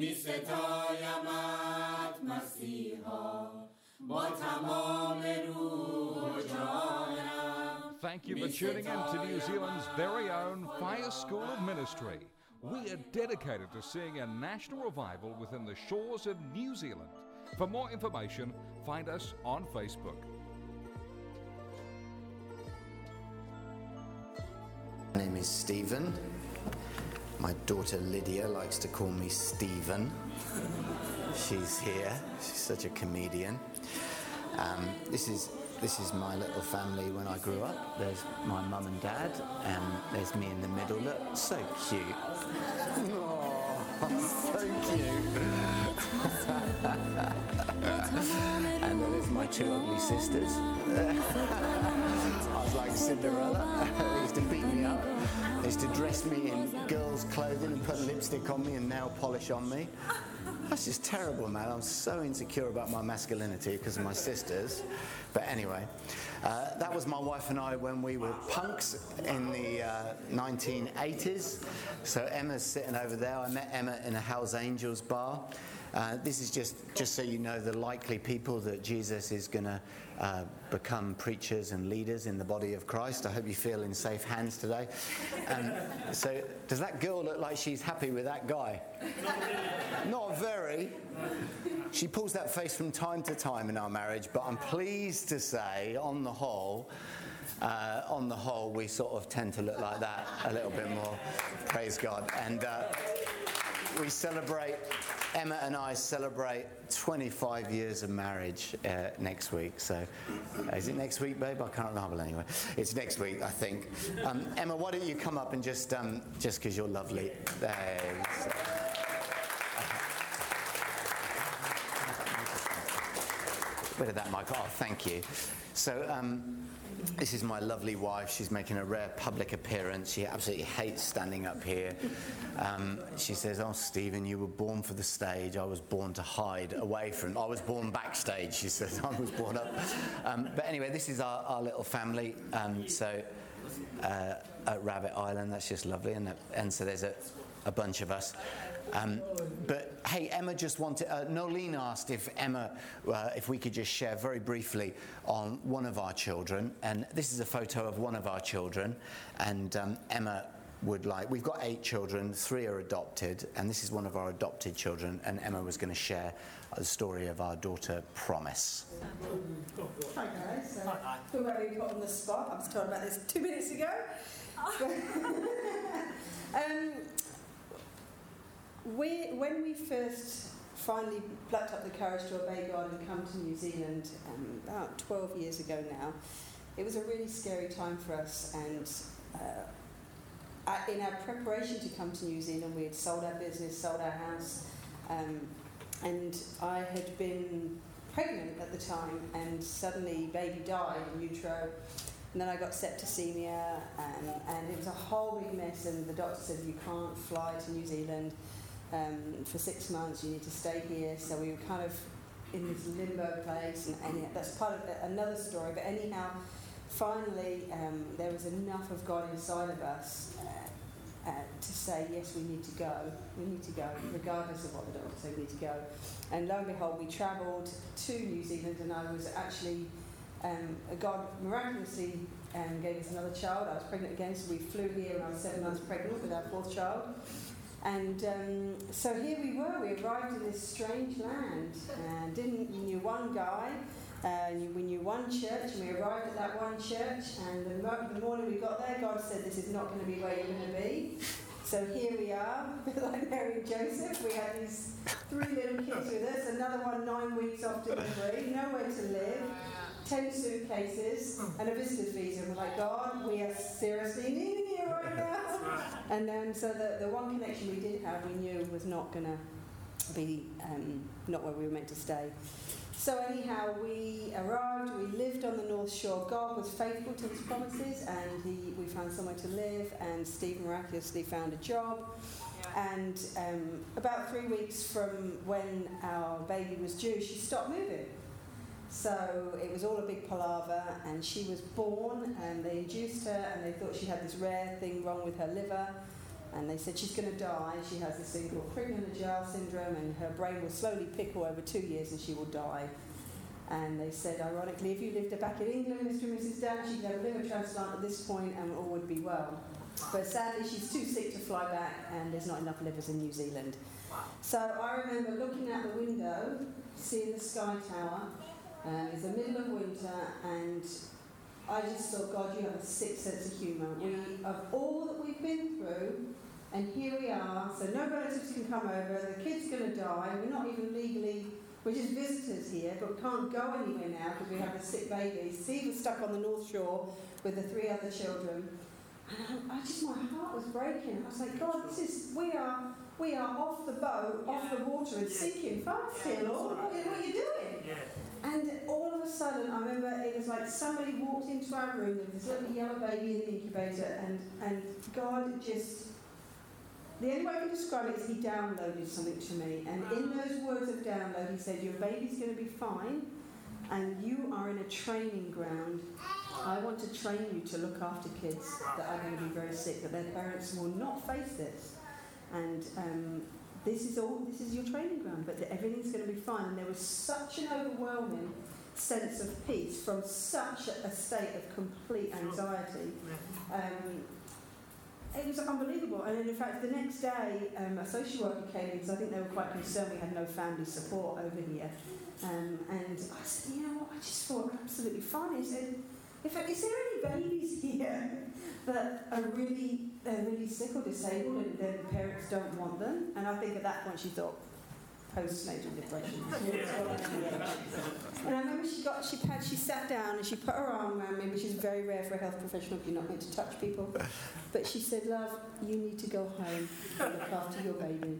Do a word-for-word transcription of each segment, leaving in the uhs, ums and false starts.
می‌ستایمت مسیحا با تمام روح و جانم. Thank you for tuning in to New Zealand's very own Fire School of Ministry. We are dedicated to seeing a national revival within the shores of New Zealand. For more information, find us on Facebook. My name is Stephen. My daughter Lydia likes to call me Stephen. She's here. She's such a comedian. Um, this is this is my little family when I grew up. There's my mum and dad, and there's me in the middle. Look, so cute. Oh, so cute. And then there's my two ugly sisters. I was like Cinderella. They used to beat me up. They used to dress me in girls' clothing and put lipstick on me and nail polish on me. That's just terrible, man. I'm so insecure about my masculinity because of my sisters. But anyway, uh, that was my wife and I when we were punks in the uh, nineteen eighties. So Emma's sitting over there. I met Emma in a Hell's Angels bar. Uh, this is just, just so you know the likely people that Jesus is going to uh, become preachers and leaders in the body of Christ. I hope you feel in safe hands today. Um, so does that girl look like she's happy with that guy? Not very. She pulls that face from time to time in our marriage, but I'm pleased to say, on the whole, uh, on the whole, we sort of tend to look like that a little bit more. Praise God. And uh, we celebrate... Emma and I celebrate twenty-five years of marriage uh, next week. So, uh, is it next week, babe? I can't remember anyway. It's next week, I think. Um, Emma, why don't you come up and just, um, just because you're lovely. Thanks. Bit of that, Michael. Oh, thank you. So, um, this is my lovely wife. She's making a rare public appearance. She absolutely hates standing up here. Um, she says, "Oh, Stephen, you were born for the stage. I was born to hide away from... I was born backstage," she says. "I was born up." Um, but anyway, this is our, our little family. Um, so, uh, at Rabbit Island, that's just lovely. And, and so there's a, a bunch of us. Um, but hey, Emma just wanted, uh, Nolene asked if Emma, uh, if we could just share very briefly on one of our children. And this is a photo of one of our children. And um, Emma would like, we've got eight children, three are adopted, and this is one of our adopted children. And Emma was going to share the story of our daughter, Promise. Hi guys, so who are we put on the spot? I was told about this two minutes ago. um, We, when we first finally plucked up the courage to obey God and come to New Zealand um, about twelve years ago now, it was a really scary time for us. And uh, in our preparation to come to New Zealand, we had sold our business, sold our house, um, and I had been pregnant at the time, and suddenly baby died in utero. And then I got septicemia, um, and it was a whole big mess. And the doctor said, "You can't fly to New Zealand. Um, for six months, you need to stay here." So we were kind of in this limbo place, and, and that's part of another story. But anyhow, finally, um, there was enough of God inside of us uh, uh, to say, yes, we need to go. We need to go, regardless of what the doctor said, we need to go. And lo and behold, we travelled to New Zealand, and I was actually, um, God miraculously um, gave us another child. I was pregnant again, so we flew here when I was seven months pregnant with our fourth child. And um, so here we were, we arrived in this strange land, and didn't, we knew one guy, uh, we knew one church, and we arrived at that one church, and the, mo- the morning we got there, God said, "This is not going to be where you're going to be." So here we are, like Mary and Joseph, we had these three little kids with us, another one nine weeks off delivery, nowhere to live, ten suitcases, and a visitor's visa. And we're like, "God, we are seriously needing you right now." And um, so the, the one connection we did have, we knew was not going to be um, not where we were meant to stay. So anyhow, we arrived, we lived on the North Shore. God was faithful to his promises, and he, we found somewhere to live, and Steve miraculously found a job. Yeah. And um, about three weeks from when our baby was due, she stopped moving. So it was all a big palaver, and she was born, and they induced her, and they thought she had this rare thing wrong with her liver. And they said she's going to die. She has this thing called Crigler-Najjar syndrome, and her brain will slowly pickle over two years and she will die. And they said, ironically, if you lived back in England, Mister and Missus Dan, she could have a liver transplant at this point and all would be well. But sadly, she's too sick to fly back, and there's not enough livers in New Zealand. So I remember looking out the window, seeing the Sky Tower. Um, it's the middle of winter, and I just thought, God, you have a sick sense of humour. We, of all that we've been through, and here we are, so no relatives can come over, the kid's going to die, we're not even legally, we're just visitors here, but we can't go anywhere now because we have a sick baby. Steve was stuck on the North Shore with the three other children. And I, I just, my heart was breaking. I was like, God, this is, we are, we are off the boat, off the water and sinking fast here, Lord. What, what are you doing? And all of a sudden, I remember it was like somebody walked into our room with this little yellow baby in the incubator, and, and God just, the only way I can describe it is he downloaded something to me. And in those words of download, he said, your baby's going to be fine, and you are in a training ground. I want to train you to look after kids that are going to be very sick, that their parents will not face this. And um, this is all, this is your training ground, but everything's going to be fine. And there was such an overwhelming sense of peace from such a state of complete anxiety. Um, it was unbelievable. And in fact, the next day, um, a social worker came in because I think they were quite concerned we had no family support over here. Um, and I said, you know what, I just thought absolutely fine. He said, in fact, is there any babies here that are really, they're really sick or disabled and their parents don't want them? And I think at that point she thought, postnatal depression. And I remember she got, she had, she sat down and she put her arm around me, which is very rare for a health professional. You're not meant to touch people. But she said, love, you need to go home and look after your baby.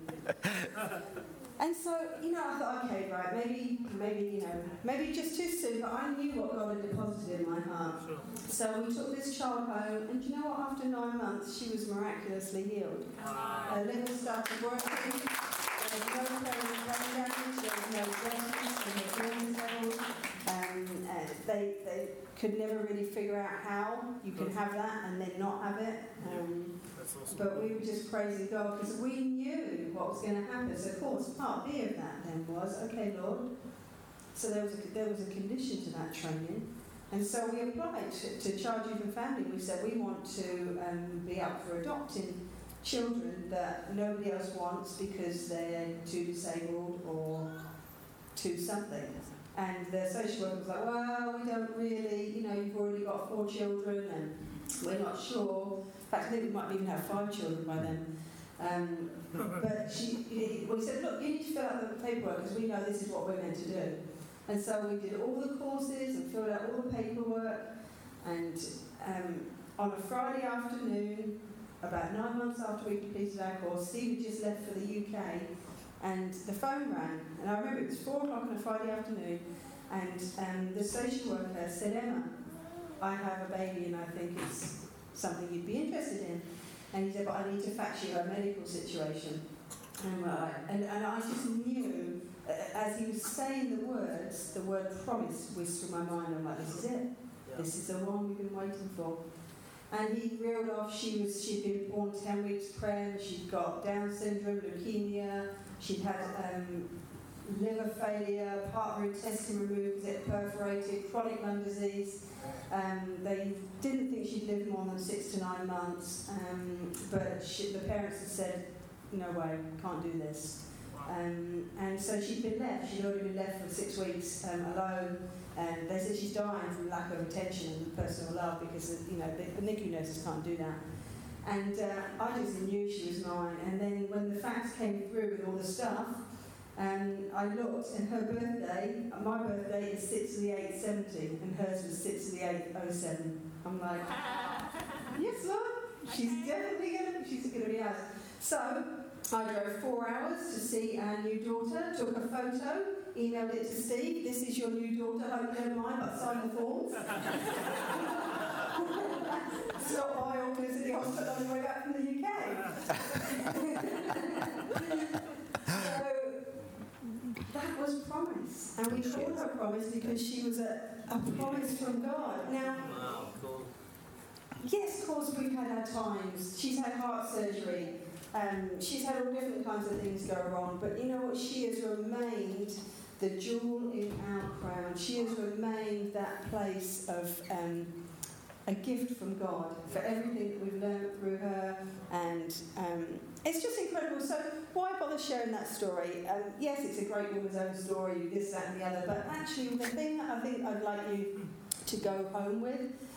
And so, you know, I thought, okay, right, maybe, maybe, you know, maybe just too soon, but I knew what God had deposited in my heart. So we took this child home, and you know what, after nine months, she was miraculously healed. Her liver started working, there was no brain damage, there was no breast, there was no levels. Um, uh, they, they could never really figure out how you can have that and then not have it. Um, Awesome. But we were just praising God because we knew what was going to happen. So of course, part B of that then was, okay, Lord. So there was a, there was a condition to that training, and so we applied to, to Child, Youth and Family. We said we want to um, be up for adopting children that nobody else wants because they're too disabled or too something. And the social worker was like, well, we don't really, you know, you've already got four children and we're not sure. In fact, I think we might even have five children by then. Um, but she, we said, look, you need to fill out the paperwork because we know this is what we're meant to do. And so we did all the courses and filled out all the paperwork. And um, on a Friday afternoon, about nine months after we completed our course, Steve had just left for the U K, and the phone rang. And I remember it was four o'clock on a Friday afternoon, and um, the social worker said, Emma, I have a baby and I think it's something you'd be interested in. And he said, but I need to fax you her medical situation. And, uh, and, and I just knew, uh, as he was saying the words, the word promise whizzed through my mind. I'm like, this is it. Yeah. This is the one we've been waiting for. And he reeled off, she was, she'd been born ten weeks pregnant, she'd got Down syndrome, leukemia, she'd had um, liver failure, part of her intestine removed because it perforated, chronic lung disease. Um, they didn't think she'd live more than six to nine months, um, but she, the parents had said, no way, can't do this. Um, and so she'd been left, she'd already been left for six weeks um, alone, and they said she's dying from lack of attention and personal love because, you know, the, the N I C U nurses can't do that. And uh, I just knew she was mine. And then when the facts came through with all the stuff, um, I looked, and her birthday, my birthday is sixth of the eighth seventy, and hers was sixth of the eighth oh seven. I'm like, yes, Lord, she's definitely going to, she's going to be ours. So I drove four hours to see our new daughter, took a photo, emailed it to Steve. This is your new daughter, hope you don't mind, but sign the forms. Stopped by Auckland City Hospital on the way back from the U K. So that was promise. And we called her promise because she was a, a promise from God. Now, wow, cool. Yes, of course, we've had our times. She's had heart surgery. Um, she's had all different kinds of things go wrong, but you know what? She has remained the jewel in our crown. She has remained that place of um, a gift from God for everything that we've learned through her, and um, it's just incredible. So why bother sharing that story? Um, yes, it's a great woman's own story, this, that and the other, but actually the thing that I think I'd like you to go home with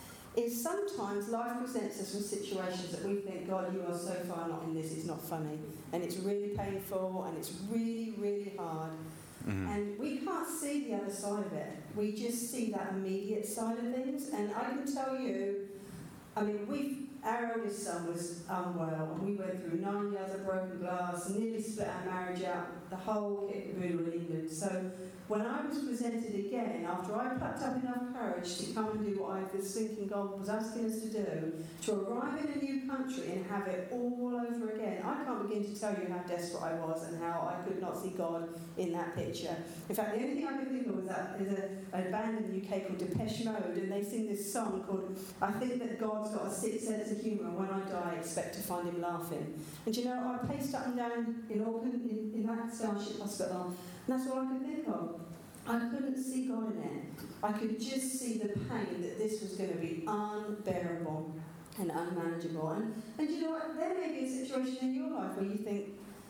is sometimes life presents us with situations that we think, God, you are so far not in this, it's not funny, and it's really painful, and it's really, really hard. Mm-hmm. And we can't see the other side of it. We just see that immediate side of things. And I can tell you, I mean, we, our eldest son was unwell, and we went through nine years of broken glass, nearly split our marriage out, the whole kit and caboodle in England. So when I was presented again, after I plucked up enough courage to come and do what I was thinking God was asking us to do, to arrive in a new country and have it all over again, I can't begin to tell you how desperate I was and how I could not see God in that picture. In fact, the only thing I can think of was that there's a, a band in the U K called Depeche Mode, and they sing this song called, I think that God's got a sixth sense of humour, and when I die, I expect to find him laughing. And you know, I paced up and down in Auckland, in, in that Starship Hospital, and that's all I could think of. I couldn't see God in it. I could just see the pain that this was going to be unbearable and unmanageable. And, and you know what? There may be a situation in your life where you think,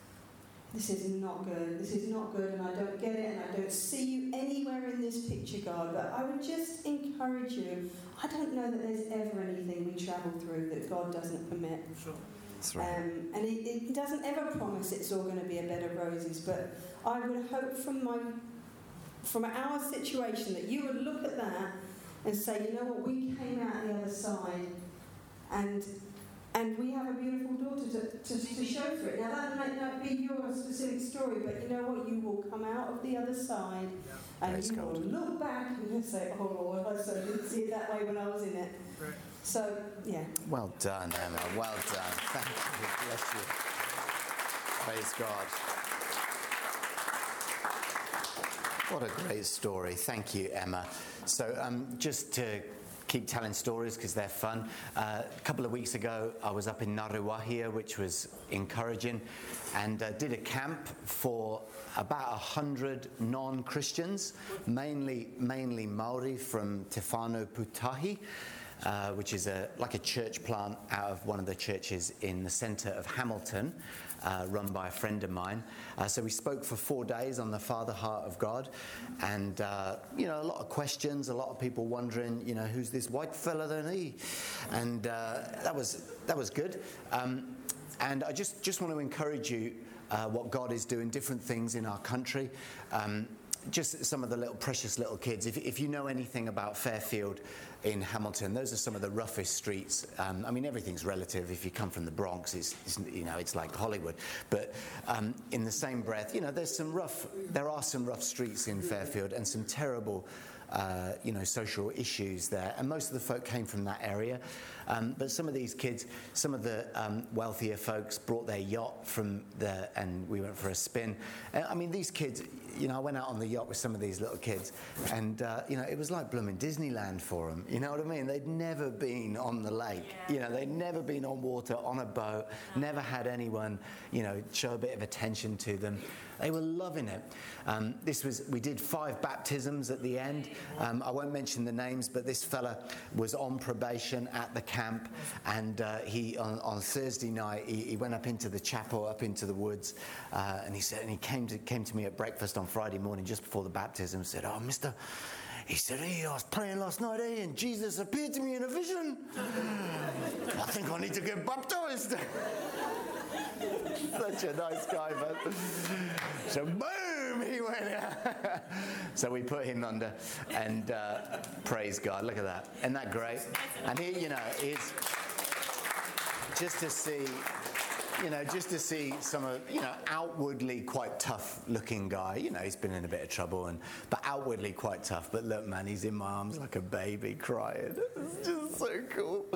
this is not good, this is not good, and I don't get it, and I don't see you anywhere in this picture, God. But I would just encourage you, I don't know that there's ever anything we travel through that God doesn't permit. Sure. That's right. Um, and it, it doesn't ever promise it's all going to be a bed of roses, but I would hope from my from our situation that you would look at that and say, you know what, we came out the other side, and and we have a beautiful daughter to, to, to show for it. Now that might not be your specific story, but you know what, you will come out of the other side, yeah. and Praise you God. Will look back and you'll say, oh Lord, I certainly didn't see it that way when I was in it. Right. So, yeah. Well done, Emma, well done. Thank you, bless you. Praise God. What a great story. Thank you, Emma. So um, just to keep telling stories because they're fun. Uh, a couple of weeks ago, I was up in Ngaruahia, which was encouraging, and uh, did a camp for about a hundred non-Christians, mainly mainly Maori from Te Whānau Pūtahi, uh, which is a like a church plant out of one of the churches in the centre of Hamilton. Uh, run by a friend of mine. Uh, so we spoke for four days on the Father Heart of God, and uh, you know, a lot of questions, a lot of people wondering, you know, who's this white fella then he? And uh, that was that was good. Um, and I just just want to encourage you uh, what God is doing, different things in our country. Um, just some of the little precious little kids. If, if you know anything about Fairfield in Hamilton, those are some of the roughest streets. Um, I mean, everything's relative. If you come from the Bronx, it's, it's you know, it's like Hollywood. But um, in the same breath, you know, there's some rough. There are some rough streets in Fairfield and some terrible, uh, you know, social issues there. And most of the folk came from that area. Um, but some of these kids, some of the um, wealthier folks brought their yacht from the, and we went for a spin. Uh, I mean, these kids, you know, I went out on the yacht with some of these little kids, and, uh, you know, it was like blooming Disneyland for them. You know what I mean? They'd never been on the lake. Yeah. You know, they'd never been on water, on a boat, never had anyone, you know, show a bit of attention to them. They were loving it. Um, this was, we did five baptisms at the end. Um, I won't mention the names, but this fella was on probation at the camp, and uh, he on, on Thursday night he, he went up into the chapel, up into the woods, uh, and he said, and he came to came to me at breakfast on Friday morning just before the baptism. Said, "Oh, Mister," he said, "Hey, I was praying last night, eh, and Jesus appeared to me in a vision. I think I need to get baptized." Such a nice guy, but so boom, he went. So we put him under, and uh, praise God. Look at that, isn't that great? And he, you know, is just to see, you know, just to see some of, you know, outwardly quite tough-looking guy. You know, he's been in a bit of trouble, and but outwardly quite tough. But look, man, he's in my arms like a baby, crying. It's just so cool.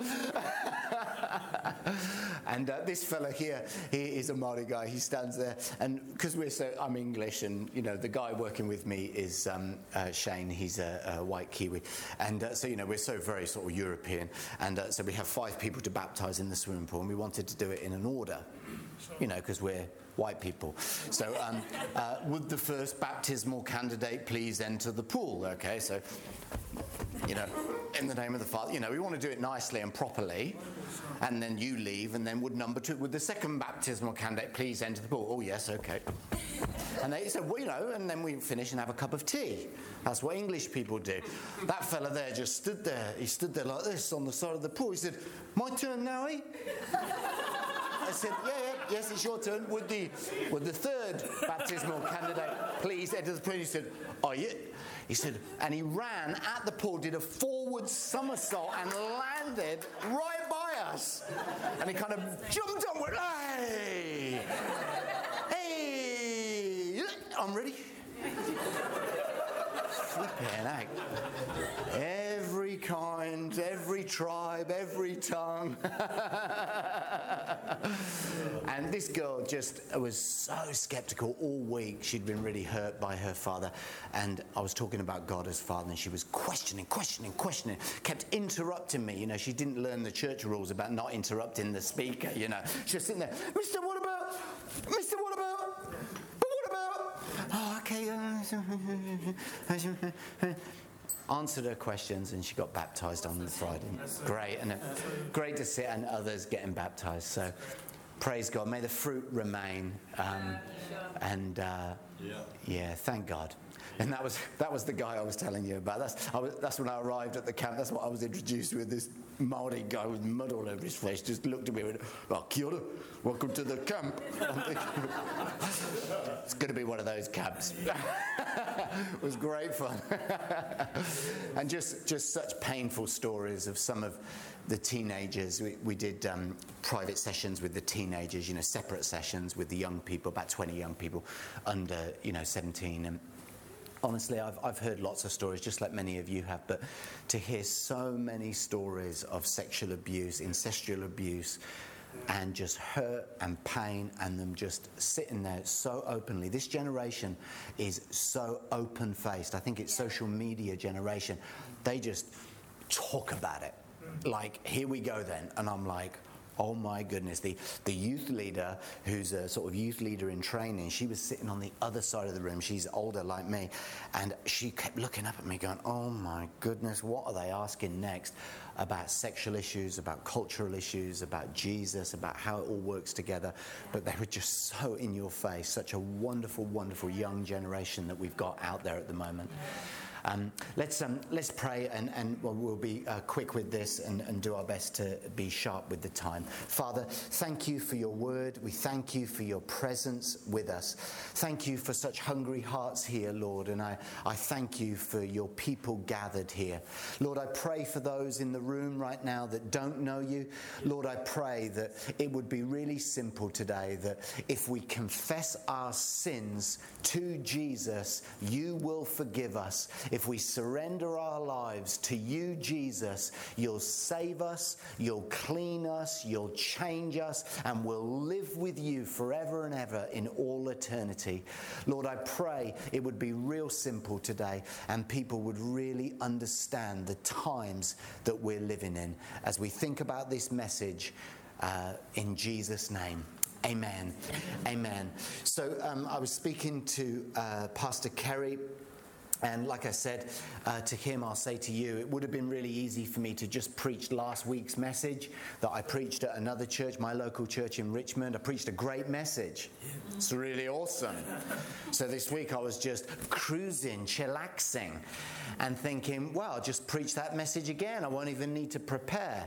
And uh, this fella here, he is a Māori guy. He stands there, and because we're so, I'm English, and you know, the guy working with me is um, uh, Shane. He's a, a white Kiwi, and uh, so you know, we're so very sort of European, and uh, so we have five people to baptise in the swimming pool, and we wanted to do it in an order. you know, because we're white people. So um, uh, would the first baptismal candidate please enter the pool? Okay, so, you know, in the name of the Father, you know, we want to do it nicely and properly. And then you leave, and then would number two, would the second baptismal candidate please enter the pool? Oh, yes, okay. And they said, well, you know, and then we finish and have a cup of tea. That's what English people do. That fella there just stood there. He stood there like this on the side of the pool. He said, my turn now, eh? I said, yeah, yeah, yes, it's your turn. Would the, would the third baptismal candidate please enter the pool? He said, oh, yeah. He said, and he ran at the pool, did a forward somersault and landed right by us. And he kind of jumped on with, hey, hey, I'm ready. Flipping heck. Every kind, every tribe, every tongue. And this girl just was so skeptical all week. She'd been really hurt by her father. And I was talking about God as Father, and she was questioning, questioning, questioning, kept interrupting me. You know, she didn't learn the church rules about not interrupting the speaker, you know. She was sitting there, Mister, what about? Mister, what about? But what about? Oh, okay. Answered her questions, and she got baptised on the Friday. Great, and uh, great to see, and others getting baptised. So, praise God. May the fruit remain. Um, and uh, yeah, thank God. And that was that was the guy I was telling you about. That's I was, that's when I arrived at the camp. That's what I was introduced with. This Maori guy with mud all over his face just looked at me and went, "Oh, kia ora, welcome to the camp." I'm thinking, it's going to be one of those camps. It was great fun. And just just such painful stories of some of the teenagers. We, we did um, private sessions with the teenagers, you know, separate sessions with the young people, about twenty young people under, you know, seventeen. And honestly, I've, I've heard lots of stories, just like many of you have, but to hear so many stories of sexual abuse, incestual abuse, and just hurt and pain, and them just sitting there so openly. This generation is so open-faced. I think it's social media generation. They just talk about it. Like, here we go then. And I'm like, oh my goodness, the, the youth leader, who's a sort of youth leader in training, she was sitting on the other side of the room. She's older like me. And she kept looking up at me going, oh my goodness, what are they asking next about sexual issues, about cultural issues, about Jesus, about how it all works together. But they were just so in your face, such a wonderful, wonderful young generation that we've got out there at the moment. Um, let's um, let's pray, and, and well, we'll be uh, quick with this and, and do our best to be sharp with the time. Father, thank you for your word. We thank you for your presence with us. Thank you for such hungry hearts here, Lord, and I, I thank you for your people gathered here. Lord, I pray for those in the room right now that don't know you. Lord, I pray that it would be really simple today, that if we confess our sins to Jesus, you will forgive us. If we surrender our lives to you, Jesus, you'll save us, you'll clean us, you'll change us, and we'll live with you forever and ever in all eternity. Lord, I pray it would be real simple today, and people would really understand the times that we're living in as we think about this message uh, in Jesus' name. Amen. Amen. So um, I was speaking to uh, Pastor Kerry. And like I said uh, to him, I'll say to you, it would have been really easy for me to just preach last week's message that I preached at another church, my local church in Richmond. I preached a great message. It's really awesome. So this week I was just cruising, chillaxing, and thinking, well, I'll just preach that message again. I won't even need to prepare.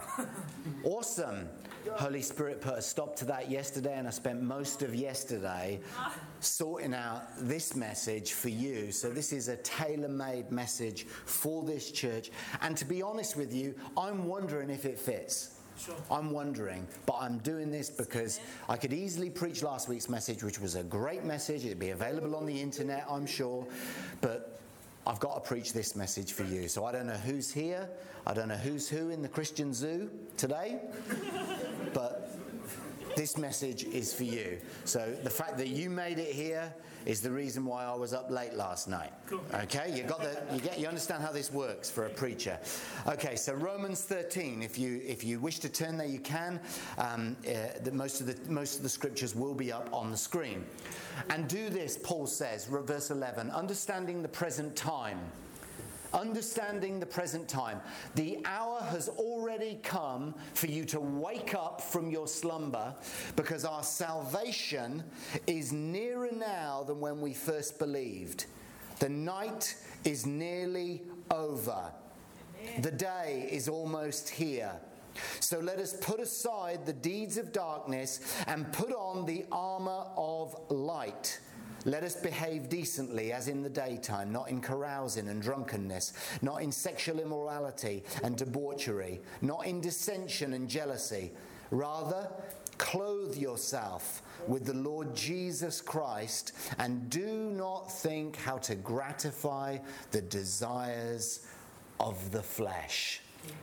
Awesome. Holy Spirit put a stop to that yesterday, and I spent most of yesterday sorting out this message for you. So this is a tailor-made message for this church. And to be honest with you, I'm wondering if it fits. Sure. I'm wondering, but I'm doing this because I could easily preach last week's message, which was a great message. It'd be available on the internet, I'm sure. But I've got to preach this message for you. So I don't know who's here. I don't know who's who in the Christian zoo today. But this message is for you. So the fact that you made it here is the reason why I was up late last night. Okay, you got the you get you understand how this works for a preacher. Okay, so Romans thirteen. If you if you wish to turn there, you can. Um, uh, the, most of the most of the scriptures will be up on the screen. And do this, Paul says, verse eleven. Understanding the present time. Understanding the present time. The hour has already come for you to wake up from your slumber, because our salvation is nearer now than when we first believed. The night is nearly over. The day is almost here. So let us put aside the deeds of darkness and put on the armor of light. Let us behave decently as in the daytime, not in carousing and drunkenness, not in sexual immorality and debauchery, not in dissension and jealousy. Rather, clothe yourself with the Lord Jesus Christ, and do not think how to gratify the desires of the flesh.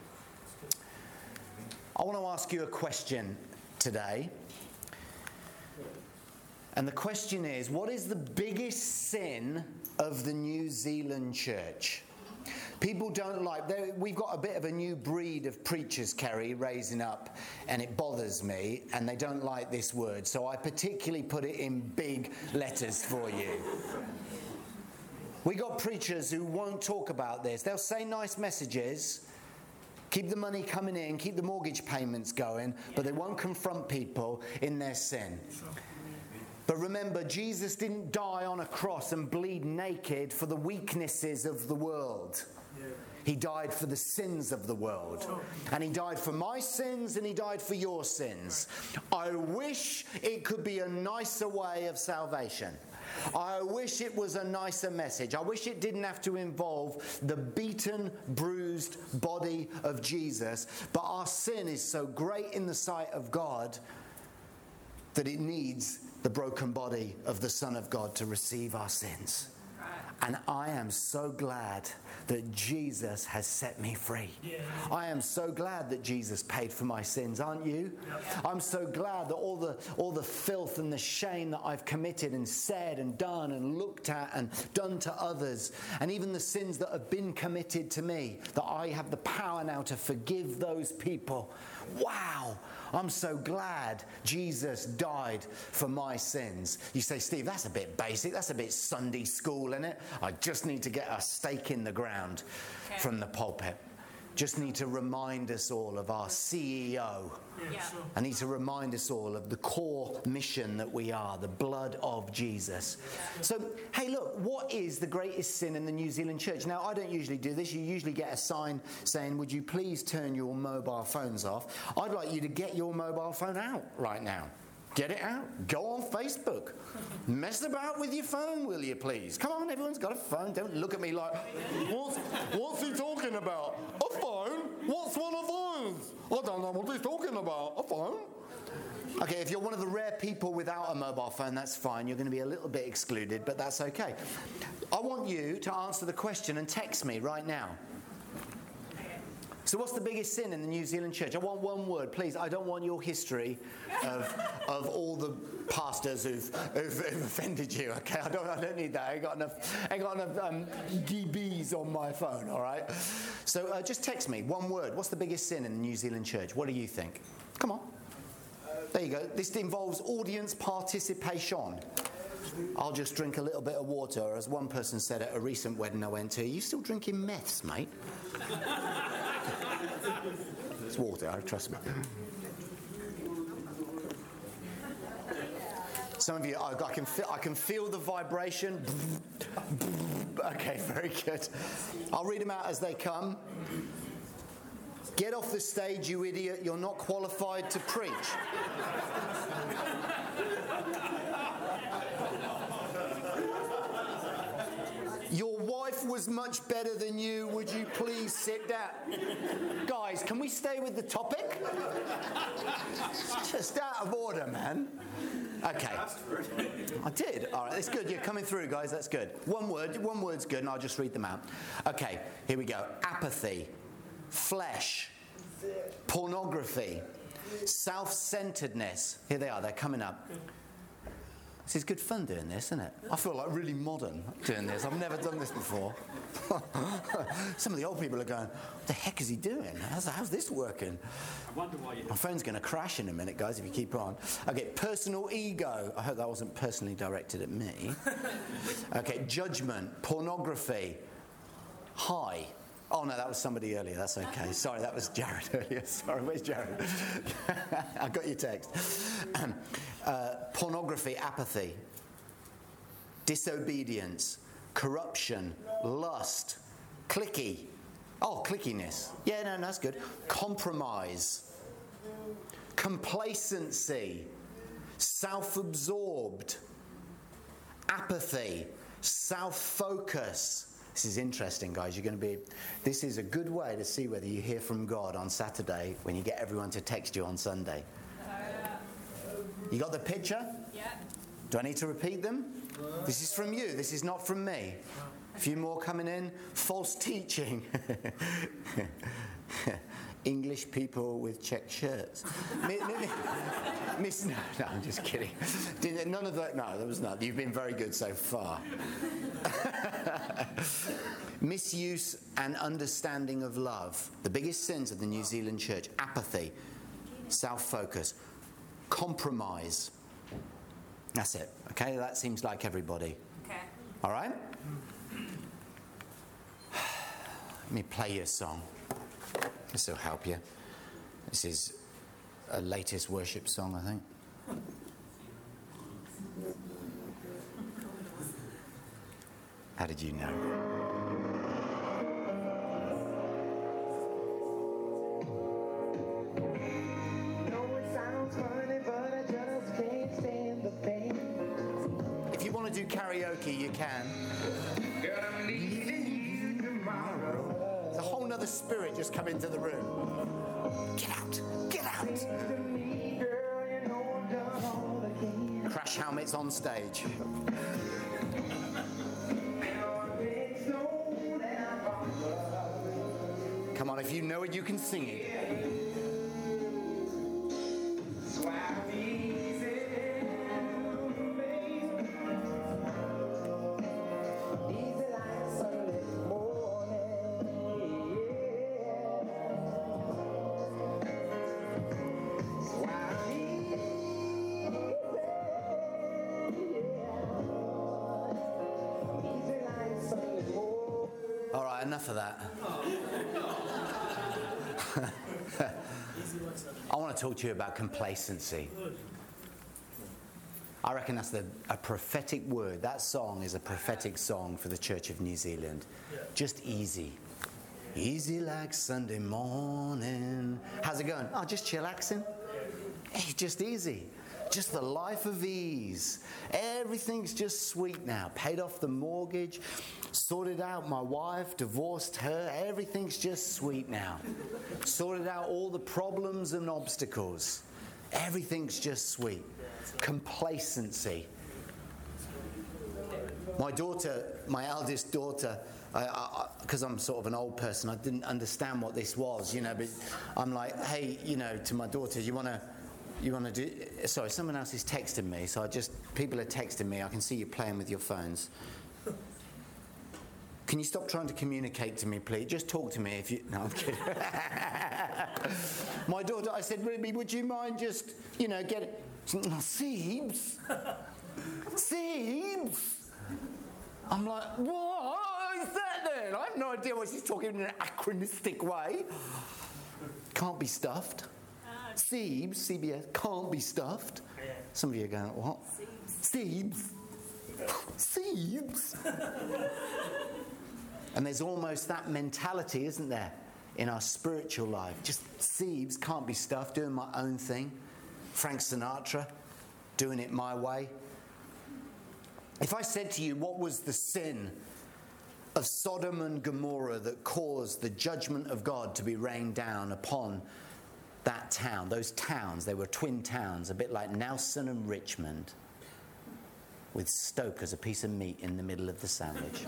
I want to ask you a question today. And the question is, what is the biggest sin of the New Zealand church? People don't like, we've got a bit of a new breed of preachers, Kerry, raising up, and it bothers me, and they don't like this word. So I particularly put it in big letters for you. We got preachers who won't talk about this. They'll say nice messages, keep the money coming in, keep the mortgage payments going, but they won't confront people in their sin. But remember, Jesus didn't die on a cross and bleed naked for the weaknesses of the world. He died for the sins of the world. And he died for my sins, and he died for your sins. I wish it could be a nicer way of salvation. I wish it was a nicer message. I wish it didn't have to involve the beaten, bruised body of Jesus. But our sin is so great in the sight of God that it needs the broken body of the Son of God to receive our sins. And I am so glad that Jesus has set me free. Yeah. I am so glad that Jesus paid for my sins, aren't you? Yep. I'm so glad that all the all the filth and the shame that I've committed and said and done and looked at and done to others, and even the sins that have been committed to me, that I have the power now to forgive those people. Wow! I'm so glad Jesus died for my sins. You say, Steve, that's a bit basic. That's a bit Sunday school, isn't it? I just need to get a stake in the ground okay. from the pulpit. Just need to remind us all of our C E O. Yeah. I need to remind us all of the core mission that we are, the blood of Jesus. Yeah. So, hey, look, what is the greatest sin in the New Zealand church? Now, I don't usually do this. You usually get a sign saying, would you please turn your mobile phones off? I'd like you to get your mobile phone out right now. Get it out. Go on Facebook. Mess about with your phone, will you please? Come on, everyone's got a phone. Don't look at me like, what's, what's he talking about? A phone? What's one of those? I don't know what he's talking about. A phone? Okay, if you're one of the rare people without a mobile phone, that's fine. You're going to be a little bit excluded, but that's okay. I want you to answer the question and text me right now. So what's the biggest sin in the New Zealand church? I want one word, please. I don't want your history of of all the pastors who've, who've, who've offended you, okay? I don't I don't need that. I ain't got enough, I ain't got enough um, G Bs on my phone, all right? So uh, just text me, one word. What's the biggest sin in the New Zealand church? What do you think? Come on. There you go. This involves audience participation. I'll just drink a little bit of water. As one person said at a recent wedding I went to, are you still drinking meths, mate? It's water, trust me. Some of you, I, I can feel, I can feel the vibration. Okay, very good. I'll read them out as they come. Get off the stage, you idiot. You're not qualified to preach. Your wife was much better than you. Would you please sit down? Guys, can we stay with the topic? It's just out of order, man. Okay. I did. All right, that's good. You're coming through, guys. That's good. One word. One word's good, and I'll just read them out. Okay, here we go. Apathy. Flesh. Pornography. Self-centeredness. Here they are, they're coming up. This is good fun doing this, isn't it? I feel like really modern doing this. I've never done this before. Some of the old people are going, what the heck is he doing? How's, how's this working? I wonder why you... My phone's going to crash in a minute, guys, if you keep on. Okay, personal ego. I hope that wasn't personally directed at me. Okay, judgment, pornography, high. Oh, no, that was somebody earlier. That's okay. Sorry, that was Jared earlier. Sorry, where's Jared? I got your text. Um, uh, pornography, apathy, disobedience, corruption, lust, clicky. Oh, clickiness. Yeah, no, that's good. Compromise, complacency, self-absorbed, apathy, self-focus. This is interesting, guys. You're going to be... This is a good way to see whether you hear from God on Saturday when you get everyone to text you on Sunday. You got the picture? Yeah. Do I need to repeat them? This is from you. This is not from me. A few more coming in. False teaching. English people with checked shirts. Miss, no, no, I'm just kidding. None of that. No, there was none. You've been very good so far. Misuse and understanding of love. The biggest sins of the New Zealand church. Apathy, self-focus, compromise. That's it. Okay, that seems like everybody. Okay. All right? Let me play you a song. This will help you. This is a latest worship song, I think. How did you know? If you want to do karaoke, you can. There's a whole nother spirit just come into the room. Get out! Get out! Crash helmets on stage. Come on, if you know it, you can sing it. All right, enough of that. I want to talk to you about complacency. I reckon that's the, a prophetic word. That song is a prophetic song for the Church of New Zealand. Just easy. Easy like Sunday morning. How's it going? Oh, just chillaxing. Hey, just easy. Just the life of ease. Everything's just sweet now. Paid off the mortgage, sorted out my wife, divorced her. Everything's just sweet now. Sorted out all the problems and obstacles. Everything's just sweet. Complacency. My daughter, my eldest daughter, because I'm sort of an old person, I didn't understand what this was, you know, but I'm like, hey, you know, to my daughter, you want to You want to do... Sorry, someone else is texting me, so I just... People are texting me. I can see you playing with your phones. Can you stop trying to communicate to me, please? Just talk to me if you... No, I'm kidding. My daughter, I said, Ruby, would you mind just, you know, get... Oh, Seebs? Seebs? I'm like, what is that then? I have no idea what she's talking in an anachronistic way. Can't be stuffed. Seebs, C B S, can't be stuffed. Yeah. Some of you are going, what? Seebs. Seebs. And there's almost that mentality, isn't there, in our spiritual life. Just Seebs, can't be stuffed, doing my own thing. Frank Sinatra, doing it my way. If I said to you, what was the sin of Sodom and Gomorrah that caused the judgment of God to be rained down upon that town, those towns, they were twin towns, a bit like Nelson and Richmond, with Stoke as a piece of meat in the middle of the sandwich.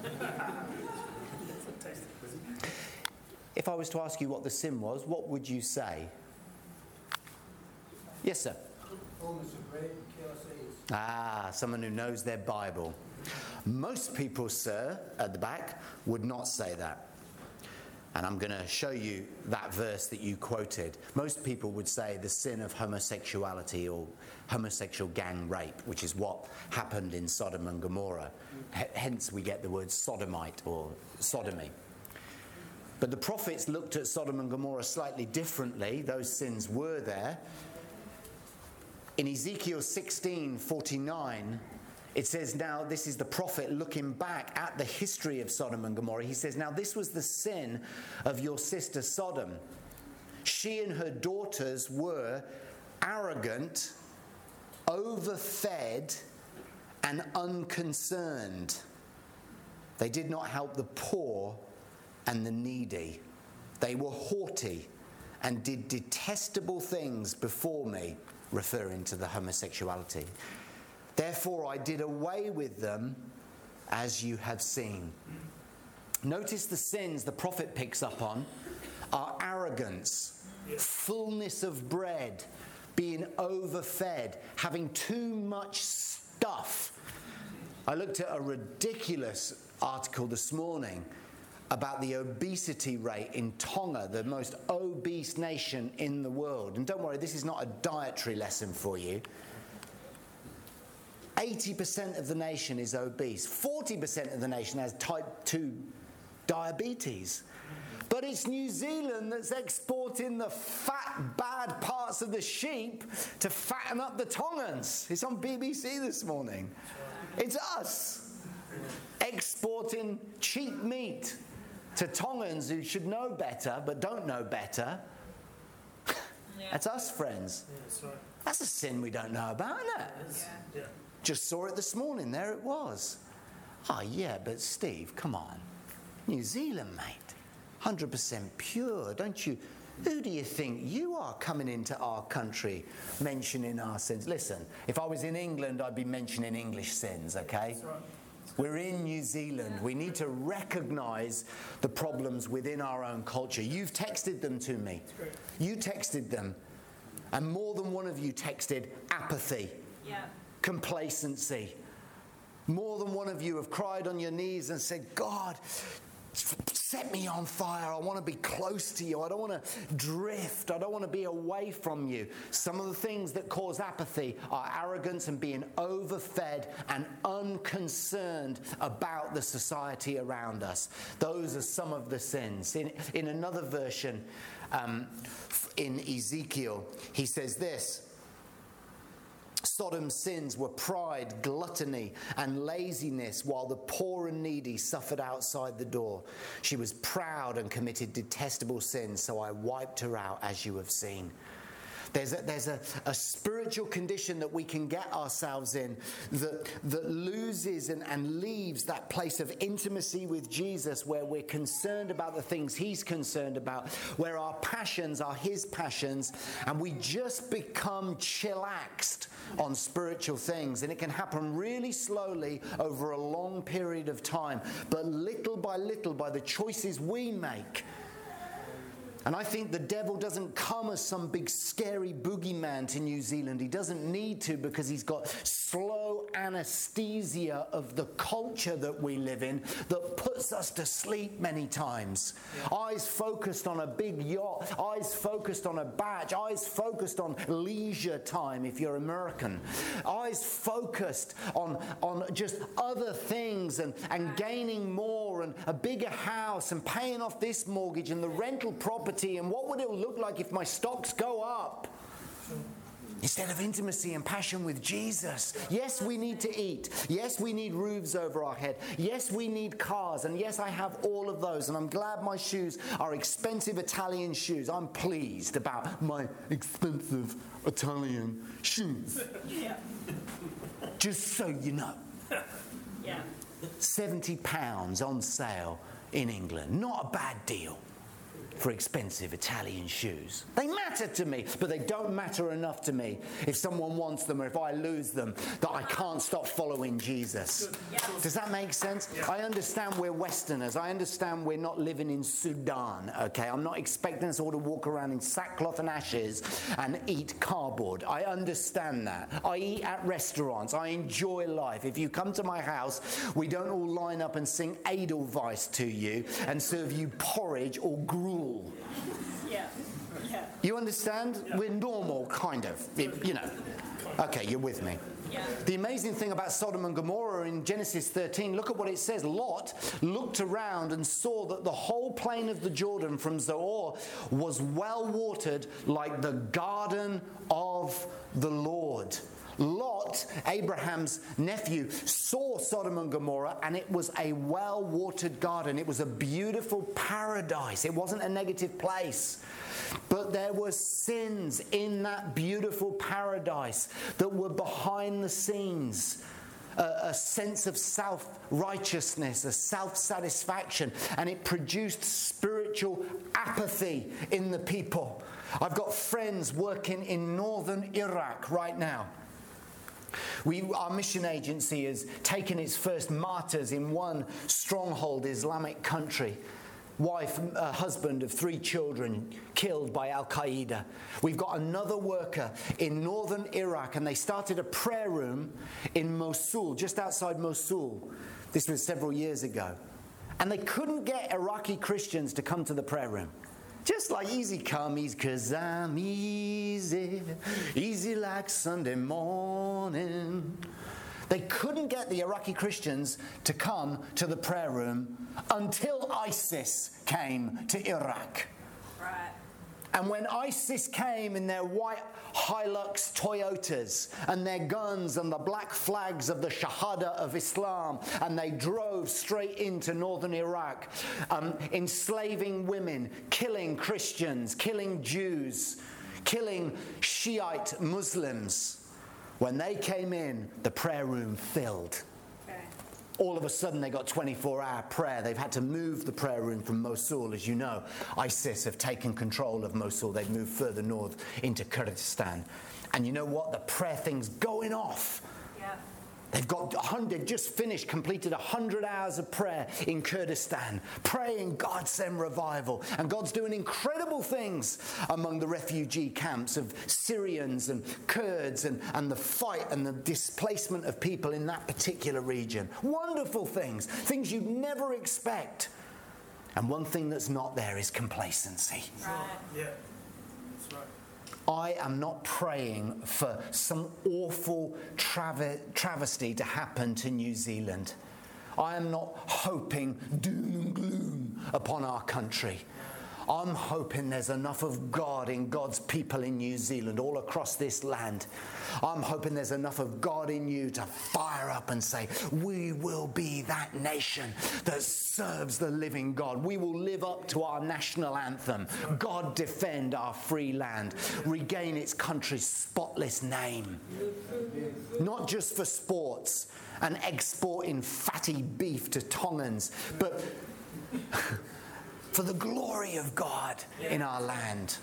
If I was to ask you what the sin was, what would you say? Yes, sir. Fullness of bread and chaos aids. Ah, someone who knows their Bible. Most people, sir, at the back, would not say that. And I'm going to show you that verse that you quoted. Most people would say the sin of homosexuality or homosexual gang rape, which is what happened in Sodom and Gomorrah. H- hence we get the word sodomite or sodomy. But the prophets looked at Sodom and Gomorrah slightly differently. Those sins were there. In Ezekiel sixteen forty-nine, it says, now this is the prophet looking back at the history of Sodom and Gomorrah. He says, now this was the sin of your sister Sodom. She and her daughters were arrogant, overfed, and unconcerned. They did not help the poor and the needy. They were haughty and did detestable things before me, referring to the homosexuality. Therefore I did away with them, as you have seen. Notice the sins the prophet picks up on are arrogance, fullness of bread, being overfed, having too much stuff. I looked at a ridiculous article this morning about the obesity rate in Tonga, the most obese nation in the world. And don't worry, this is not a dietary lesson for you. eighty percent of the nation is obese. forty percent of the nation has type two diabetes. But it's New Zealand that's exporting the fat, bad parts of the sheep to fatten up the Tongans. It's on B B C this morning. It's us exporting cheap meat to Tongans who should know better but don't know better. That's us, friends. That's a sin we don't know about, isn't it? Yeah. Just saw it this morning. There it was. Oh, yeah, but Steve, come on. New Zealand, mate. one hundred percent pure. Don't you... Who do you think you are coming into our country mentioning our sins? Listen, if I was in England, I'd be mentioning English sins, okay? We're in New Zealand. We need to recognise the problems within our own culture. You've texted them to me. You texted them. And more than one of you texted apathy. Yeah. Complacency. More than one of you have cried on your knees and said, God, set me on fire. I want to be close to you. I don't want to drift. I don't want to be away from you. Some of the things that cause apathy are arrogance and being overfed and unconcerned about the society around us. Those are some of the sins. In, in another version, um, in Ezekiel, he says this: Sodom's sins were pride, gluttony, and laziness, while the poor and needy suffered outside the door. She was proud and committed detestable sins, so I wiped her out, as you have seen. There's a, there's a, a spiritual condition that we can get ourselves in that, that loses and, and leaves that place of intimacy with Jesus, where we're concerned about the things he's concerned about, where our passions are his passions, and we just become chillaxed on spiritual things. And it can happen really slowly over a long period of time, but little by little, by the choices we make. And I think the devil doesn't come as some big scary boogeyman to New Zealand. He doesn't need to, because he's got slow anesthesia of the culture that we live in that puts us to sleep many times. Yeah. Eyes focused on a big yacht, eyes focused on a badge, eyes focused on leisure time if you're American, eyes focused on, on just other things and, and gaining more and a bigger house and paying off this mortgage and the rental property. And what would it look like if my stocks go up? Instead of intimacy and passion with Jesus. Yes, we need to eat. Yes, we need roofs over our head. Yes, we need cars. And yes, I have all of those. And I'm glad my shoes are expensive Italian shoes. I'm pleased about my expensive Italian shoes. Yeah. Just so you know. Yeah. seventy pounds on sale in England. Not a bad deal. for expensive Italian shoes. They matter to me, but they don't matter enough to me if someone wants them or if I lose them, that I can't stop following Jesus. Does that make sense? I understand we're Westerners. I understand we're not living in Sudan, okay? I'm not expecting us all to walk around in sackcloth and ashes and eat cardboard. I understand that. I eat at restaurants. I enjoy life. If you come to my house, we don't all line up and sing Edelweiss to you and serve you porridge or gruel. Yeah. Yeah. You understand? Yeah. We're normal, kind of. It, you know. Okay, you're with me. Yeah. The amazing thing about Sodom and Gomorrah in Genesis thirteen, look at what it says. Lot looked around and saw that the whole plain of the Jordan from Zoar was well watered like the garden of the Lord. Lot, Abraham's nephew, saw Sodom and Gomorrah, and it was a well-watered garden. It was a beautiful paradise. It wasn't a negative place. But there were sins in that beautiful paradise that were behind the scenes. A, a sense of self-righteousness, a self-satisfaction, and it produced spiritual apathy in the people. I've got friends working in northern Iraq right now. We, our mission agency has taken its first martyrs in one stronghold Islamic country. Wife, uh, husband of three children killed by Al-Qaeda. We've got another worker in northern Iraq, and they started a prayer room in Mosul, just outside Mosul. This was several years ago. And they couldn't get Iraqi Christians to come to the prayer room. Just like easy come, easy, cause I'm easy, easy like Sunday morning. They couldn't get the Iraqi Christians to come to the prayer room until ISIS came to Iraq. Right. And when ISIS came in their white Hilux Toyotas and their guns and the black flags of the Shahada of Islam, and they drove straight into northern Iraq, um, enslaving women, killing Christians, killing Jews, killing Shiite Muslims. When they came in, the prayer room filled. Okay. All of a sudden, they got twenty-four hour prayer. They've had to move the prayer room from Mosul. As you know, ISIS have taken control of Mosul. They've moved further north into Kurdistan. And you know what? The prayer thing's going off. Yeah. They've got one hundred, just finished, completed one hundred hours of prayer in Kurdistan, praying God send revival. And God's doing incredible things among the refugee camps of Syrians and Kurds, and, and the fight and the displacement of people in that particular region. Wonderful things, things you'd never expect. And one thing that's not there is complacency. Right. Yeah, that's right. I am not praying for some awful trav- travesty to happen to New Zealand. I am not hoping doom and gloom upon our country. I'm hoping there's enough of God in God's people in New Zealand, all across this land. I'm hoping there's enough of God in you to fire up and say, we will be that nation that serves the living God. We will live up to our national anthem. God defend our free land. Regain its country's spotless name. Not just for sports and exporting fatty beef to Tongans, but for the glory of God in our land.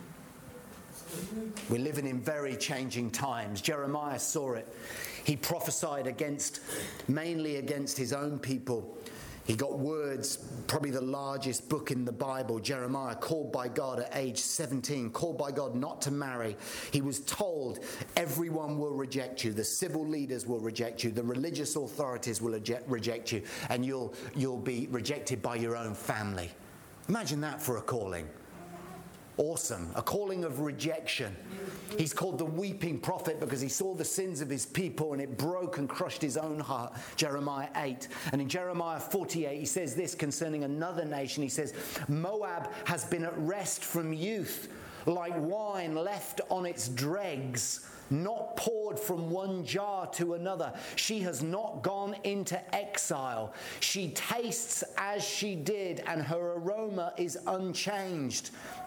We're living in very changing times. Jeremiah saw it. He prophesied against, mainly against his own people. He got words, probably the largest book in the Bible, Jeremiah, called by God at age seventeen, called by God not to marry. He was told everyone will reject you. The civil leaders will reject you. The religious authorities will reject you. And you'll, you'll be rejected by your own family. Imagine that for a calling. Awesome. A calling of rejection. He's called the weeping prophet because he saw the sins of his people and it broke and crushed his own heart. Jeremiah eight. And in Jeremiah forty-eight, he says this concerning another nation. He says, Moab has been at rest from youth, like wine left on its dregs, not poured from one jar to another. She has not gone into exile. She tastes as she did, and her aroma is unchanged.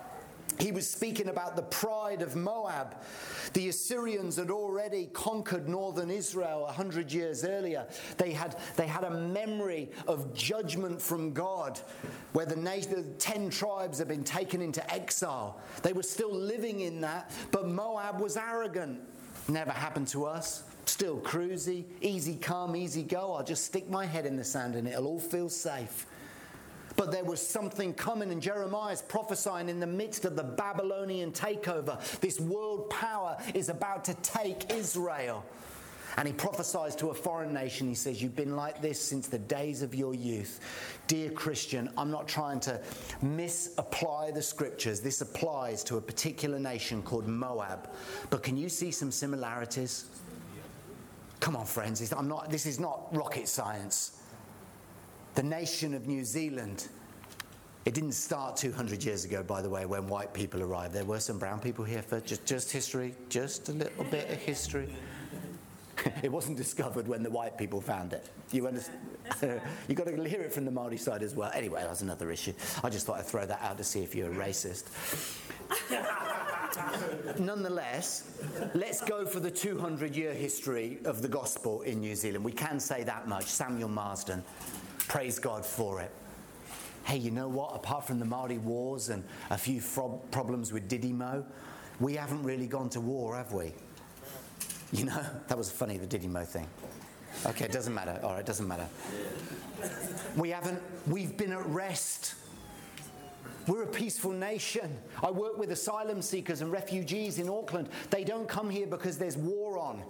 He was speaking about the pride of Moab. The Assyrians had already conquered northern Israel a hundred years earlier. They had, they had a memory of judgment from God, where the, nation, the ten tribes had been taken into exile. They were still living in that, but Moab was arrogant. Never happened to us. Still cruisy, easy come, easy go. I'll just stick my head in the sand and it'll all feel safe. But there was something coming, and Jeremiah's prophesying in the midst of the Babylonian takeover. This world power is about to take Israel. And he prophesies to a foreign nation. He says, you've been like this since the days of your youth. Dear Christian, I'm not trying to misapply the scriptures. This applies to a particular nation called Moab. But can you see some similarities? Come on, friends. I'm not, this is not rocket science. The nation of New Zealand, it didn't start two hundred years ago, by the way, when white people arrived. There were some brown people here for just, just history, just a little bit of history. It wasn't discovered when the white people found it. You understand? You've got to hear it from the Māori side as well. Anyway, that's another issue. I just thought I'd throw that out to see if you're a racist. Nonetheless, let's go for the two hundred year history of the gospel in New Zealand. We can say that much. Samuel Marsden. Praise God for it. Hey, you know what? Apart from the Māori wars and a few fro- problems with Didymo, we haven't really gone to war, have we? You know, that was funny, the Didymo thing. Okay, it doesn't matter. All right, it doesn't matter. We haven't, we've been at rest. We're a peaceful nation. I work with asylum seekers and refugees in Auckland. They don't come here because there's war on.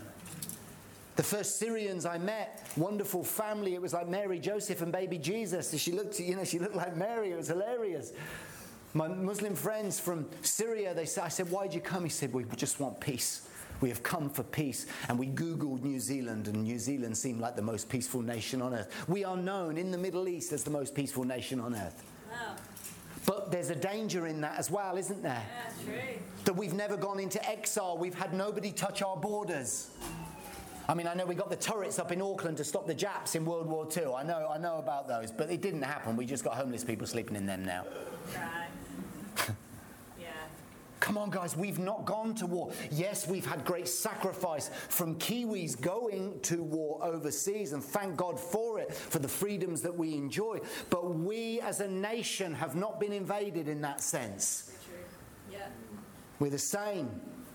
The first Syrians I met, wonderful family. It was like Mary, Joseph, and baby Jesus. She looked, you know, she looked like Mary. It was hilarious. My Muslim friends from Syria, they said, I said, why'd you come? He said, we just want peace. We have come for peace. And we Googled New Zealand, and New Zealand seemed like the most peaceful nation on earth. We are known in the Middle East as the most peaceful nation on earth. Wow. But there's a danger in that as well, isn't there? Yeah, true. That we've never gone into exile. We've had nobody touch our borders. I mean, I know we got the turrets up in Auckland to stop the Japs in World War Two. I know, I know about those, but it didn't happen. We just got homeless people sleeping in them now. Right. Yeah. Come on, guys, we've not gone to war. Yes, we've had great sacrifice from Kiwis going to war overseas, and thank God for it, for the freedoms that we enjoy. But we as a nation have not been invaded in that sense. True. Yeah. We're the same.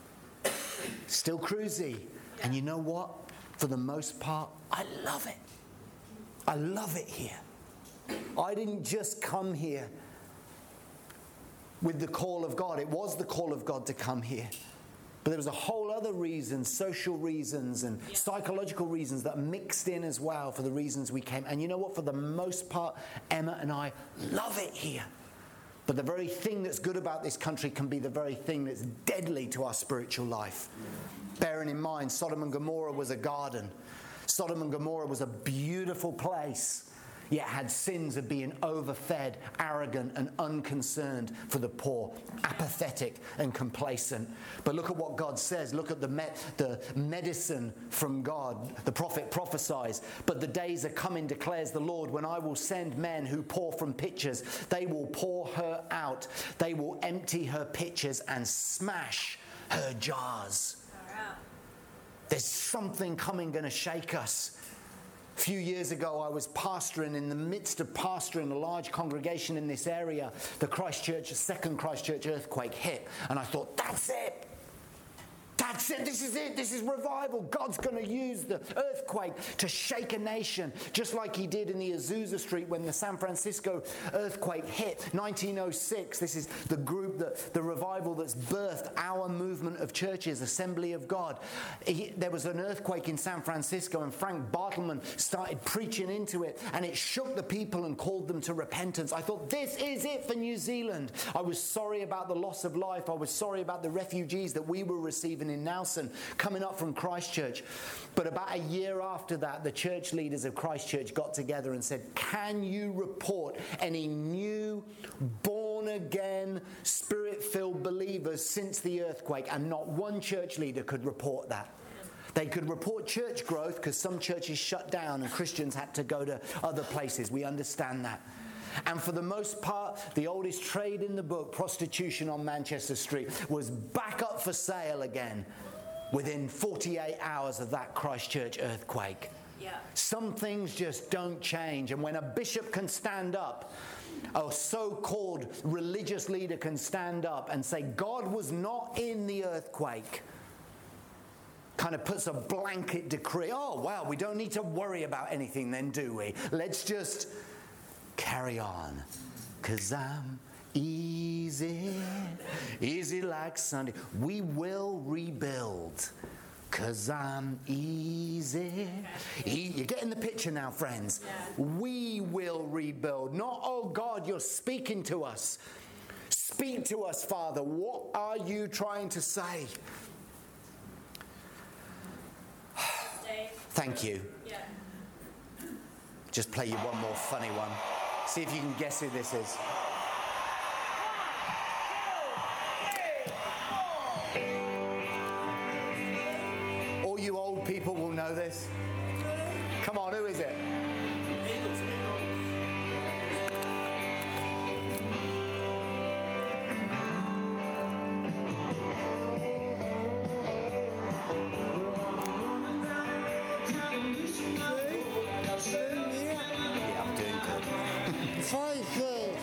Still cruisy. And you know what? For the most part, I love it. I love it here. I didn't just come here with the call of God. It was the call of God to come here. But there was a whole other reason, social reasons and yeah. psychological reasons that mixed in as well for the reasons we came. And you know what? For the most part, Emma and I love it here. But the very thing that's good about this country can be the very thing that's deadly to our spiritual life. Bearing in mind, Sodom and Gomorrah was a garden. Sodom and Gomorrah was a beautiful place, yet had sins of being overfed, arrogant and unconcerned for the poor, apathetic and complacent. But look at what God says. Look at the, me- the medicine from God. The prophet prophesies, but the days are coming, declares the Lord, when I will send men who pour from pitchers. They will pour her out. They will empty her pitchers and smash her jars. There's something coming going to shake us. A few years ago, I was pastoring, in the midst of pastoring a large congregation in this area. The Christchurch, second Christchurch earthquake hit. And I thought, that's it. That's it. This is it. This is revival. God's going to use the earthquake to shake a nation, just like he did in the Azusa Street when the San Francisco earthquake hit. nineteen oh six. This is the group, that the revival that's birthed our movement of churches, Assembly of God. He, there was an earthquake in San Francisco, and Frank Bartleman started preaching into it, and it shook the people and called them to repentance. I thought, this is it for New Zealand. I was sorry about the loss of life. I was sorry about the refugees that we were receiving in Nelson coming up from Christchurch. But about a year after that, the church leaders of Christchurch got together and said, can you report any new born-again, spirit-filled believers since the earthquake? And not one church leader could report that. They could report church growth because some churches shut down and Christians had to go to other places. We understand that. And for the most part, the oldest trade in the book, prostitution on Manchester Street, was back up for sale again within forty-eight hours of that Christchurch earthquake. Yeah. Some things just don't change. And when a bishop can stand up, a so-called religious leader can stand up and say, God was not in the earthquake, kind of puts a blanket decree. Oh, well, we don't need to worry about anything then, do we? Let's just carry on. 'Cause I'm easy, easy like Sunday. We will rebuild. 'Cause I'm easy. E- You're getting the picture now, friends. Yeah. We will rebuild. Not, oh God, you're speaking to us. Speak to us, Father. What are you trying to say? Stay. Thank you. Yeah. Just play you one more funny one. See if you can guess who this is. All you old people will know this. Come on, who is it? Yeah, I'm doing good. Voices.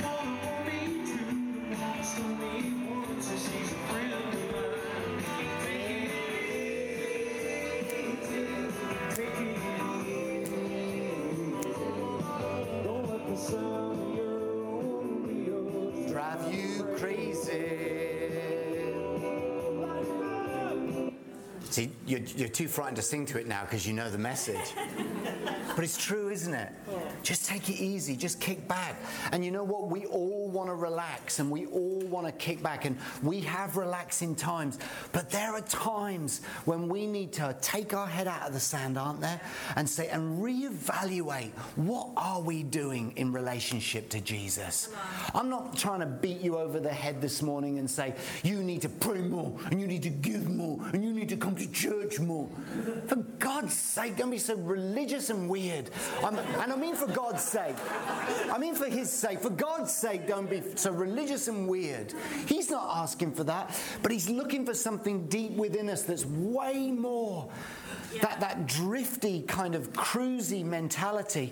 Drive you crazy. See, you're, you're too frightened to sing to it now because you know the message. But it's true, isn't it? Just take it easy. Just kick back. And you know what? We all want to relax and we all want to kick back. And we have relaxing times. But there are times when we need to take our head out of the sand, aren't there? And say, and reevaluate, what are we doing in relationship to Jesus? I'm not trying to beat you over the head this morning and say, you need to pray more and you need to give more and you need to come to church more. For God's sake, don't be so religious and weird. I'm, and I mean for God's sake. I mean for his sake. For God's sake, don't be so religious and weird. He's not asking for that, but he's looking for something deep within us that's way more. Yeah. That, that drifty kind of cruisy mentality.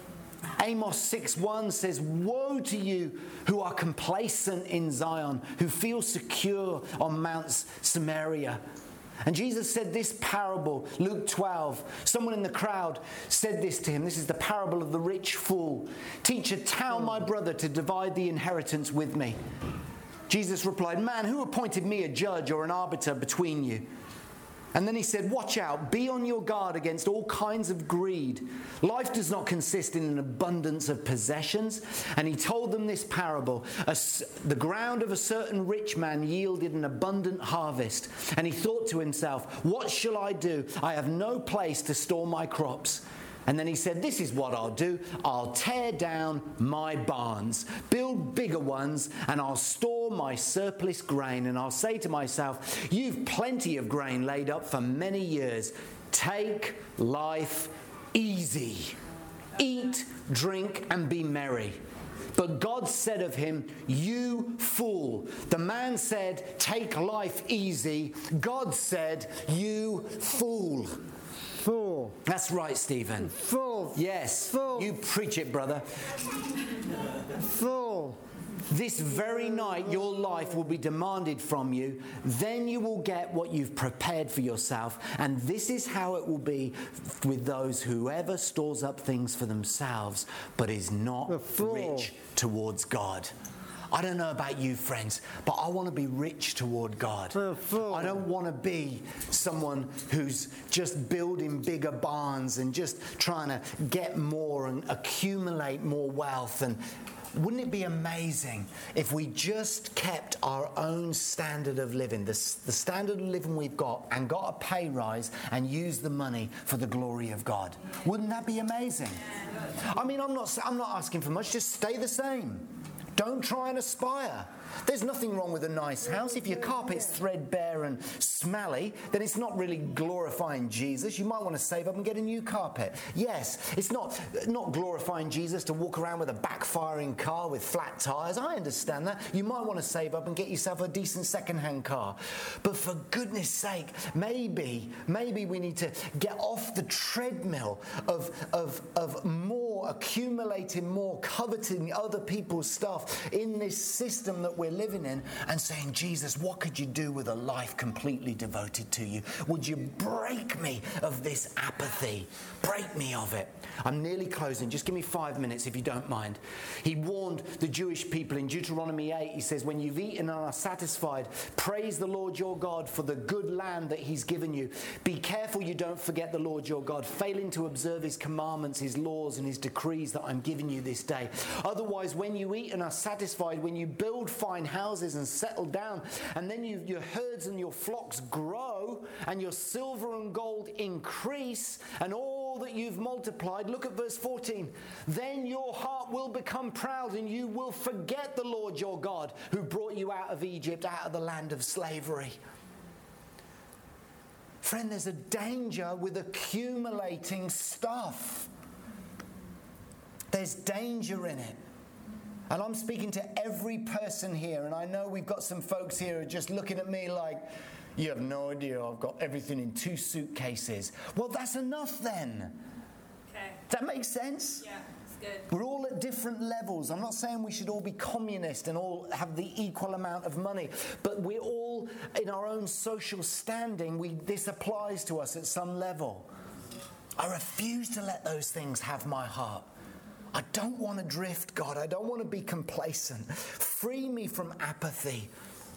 Amos six one says, woe to you who are complacent in Zion, who feel secure on Mount Samaria. And Jesus said this parable, Luke twelve. Someone in the crowd said this to him. This is the parable of the rich fool. Teacher, tell my brother to divide the inheritance with me. Jesus replied, man, who appointed me a judge or an arbiter between you? And then he said, watch out, be on your guard against all kinds of greed. Life does not consist in an abundance of possessions. And he told them this parable. The ground of a certain rich man yielded an abundant harvest. And he thought to himself, what shall I do? I have no place to store my crops. And then he said, this is what I'll do. I'll tear down my barns, build bigger ones, and I'll store my surplus grain. And I'll say to myself, you've plenty of grain laid up for many years. Take life easy. Eat, drink, and be merry. But God said of him, you fool. The man said, take life easy. God said, you fool. Fool. That's right, Stephen. Fool. Yes. Fool. You preach it, brother. Full. This very night your life will be demanded from you. Then you will get what you've prepared for yourself. And this is how it will be with those whoever stores up things for themselves but is not rich towards God. I don't know about you, friends, but I want to be rich toward God. I don't want to be someone who's just building bigger barns and just trying to get more and accumulate more wealth. And wouldn't it be amazing if we just kept our own standard of living, the, the standard of living we've got, and got a pay rise and used the money for the glory of God? Wouldn't that be amazing? I mean, I'm not, I'm not asking for much. Just stay the same. Don't try and aspire. There's nothing wrong with a nice house. If your carpet's threadbare and smelly, then it's not really glorifying Jesus. You might want to save up and get a new carpet. Yes, it's not, not glorifying Jesus to walk around with a backfiring car with flat tyres. I understand that. You might want to save up and get yourself a decent second-hand car. But for goodness sake, maybe, maybe we need to get off the treadmill of, of, of more accumulating, more coveting other people's stuff in this system that we're living in, and saying, Jesus, what could you do with a life completely devoted to you? Would you break me of this apathy? Break me of it. I'm nearly closing. Just give me five minutes if you don't mind. He warned the Jewish people in Deuteronomy eight. He says, when you've eaten and are satisfied, praise the Lord your God for the good land that he's given you. Be careful you don't forget the Lord your God, failing to observe his commandments, his laws and his decrees that I'm giving you this day. Otherwise, when you eat and are satisfied, when you build fine houses and settle down, and then you, your herds and your flocks grow, and your silver and gold increase, and all that you've multiplied, look at verse fourteen, then your heart will become proud, and you will forget the Lord your God, who brought you out of Egypt, out of the land of slavery. Friend, there's a danger with accumulating stuff. There's danger in it. And I'm speaking to every person here, and I know we've got some folks here who are just looking at me like, you have no idea, I've got everything in two suitcases. Well, that's enough then. Okay. Does that make sense? Yeah, it's good. We're all at different levels. I'm not saying we should all be communist and all have the equal amount of money, but we're all in our own social standing. We, this applies to us at some level. I refuse to let those things have my heart. I don't want to drift, God. I don't want to be complacent. Free me from apathy.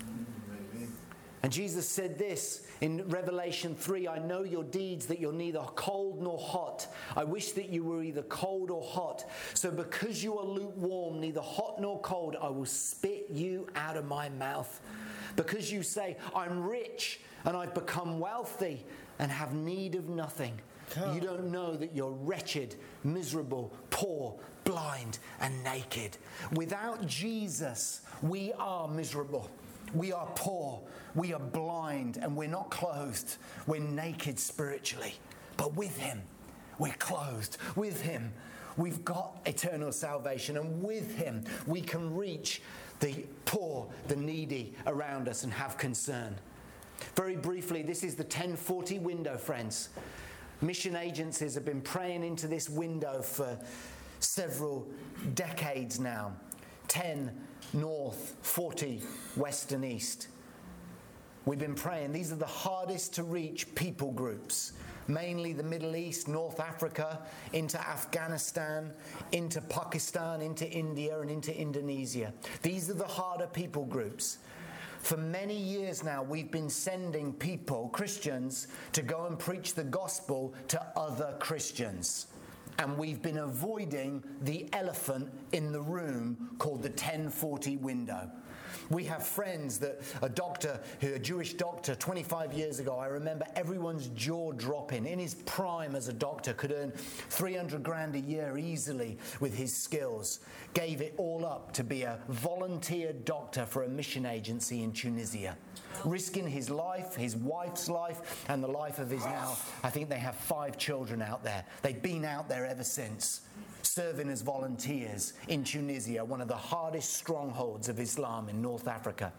And Jesus said this in Revelation three, I know your deeds, that you're neither cold nor hot. I wish that you were either cold or hot. So because you are lukewarm, neither hot nor cold, I will spit you out of my mouth. Because you say, I'm rich and I've become wealthy and have need of nothing. You don't know that you're wretched, miserable, poor, blind, and naked. Without Jesus, we are miserable. We are poor. We are blind, and we're not clothed. We're naked spiritually. But with him, we're clothed. With him, we've got eternal salvation. And with him, we can reach the poor, the needy around us and have concern. Very briefly, this is the ten forty window, friends. Mission agencies have been praying into this window for several decades now. ten north, forty west and east. We've been praying. These are the hardest to reach people groups. Mainly the Middle East, North Africa, into Afghanistan, into Pakistan, into India and into Indonesia. These are the harder people groups. For many years now, we've been sending people, Christians, to go and preach the gospel to other Christians. And we've been avoiding the elephant in the room called the ten forty window. We have friends that a doctor, a Jewish doctor, twenty-five years ago, I remember everyone's jaw dropping. In his prime as a doctor, could earn three hundred grand a year easily with his skills. Gave it all up to be a volunteer doctor for a mission agency in Tunisia. Risking his life, his wife's life, and the life of his now, I think they have five children out there. They've been out there ever since, serving as volunteers in Tunisia, one of the hardest strongholds of Islam in North Africa.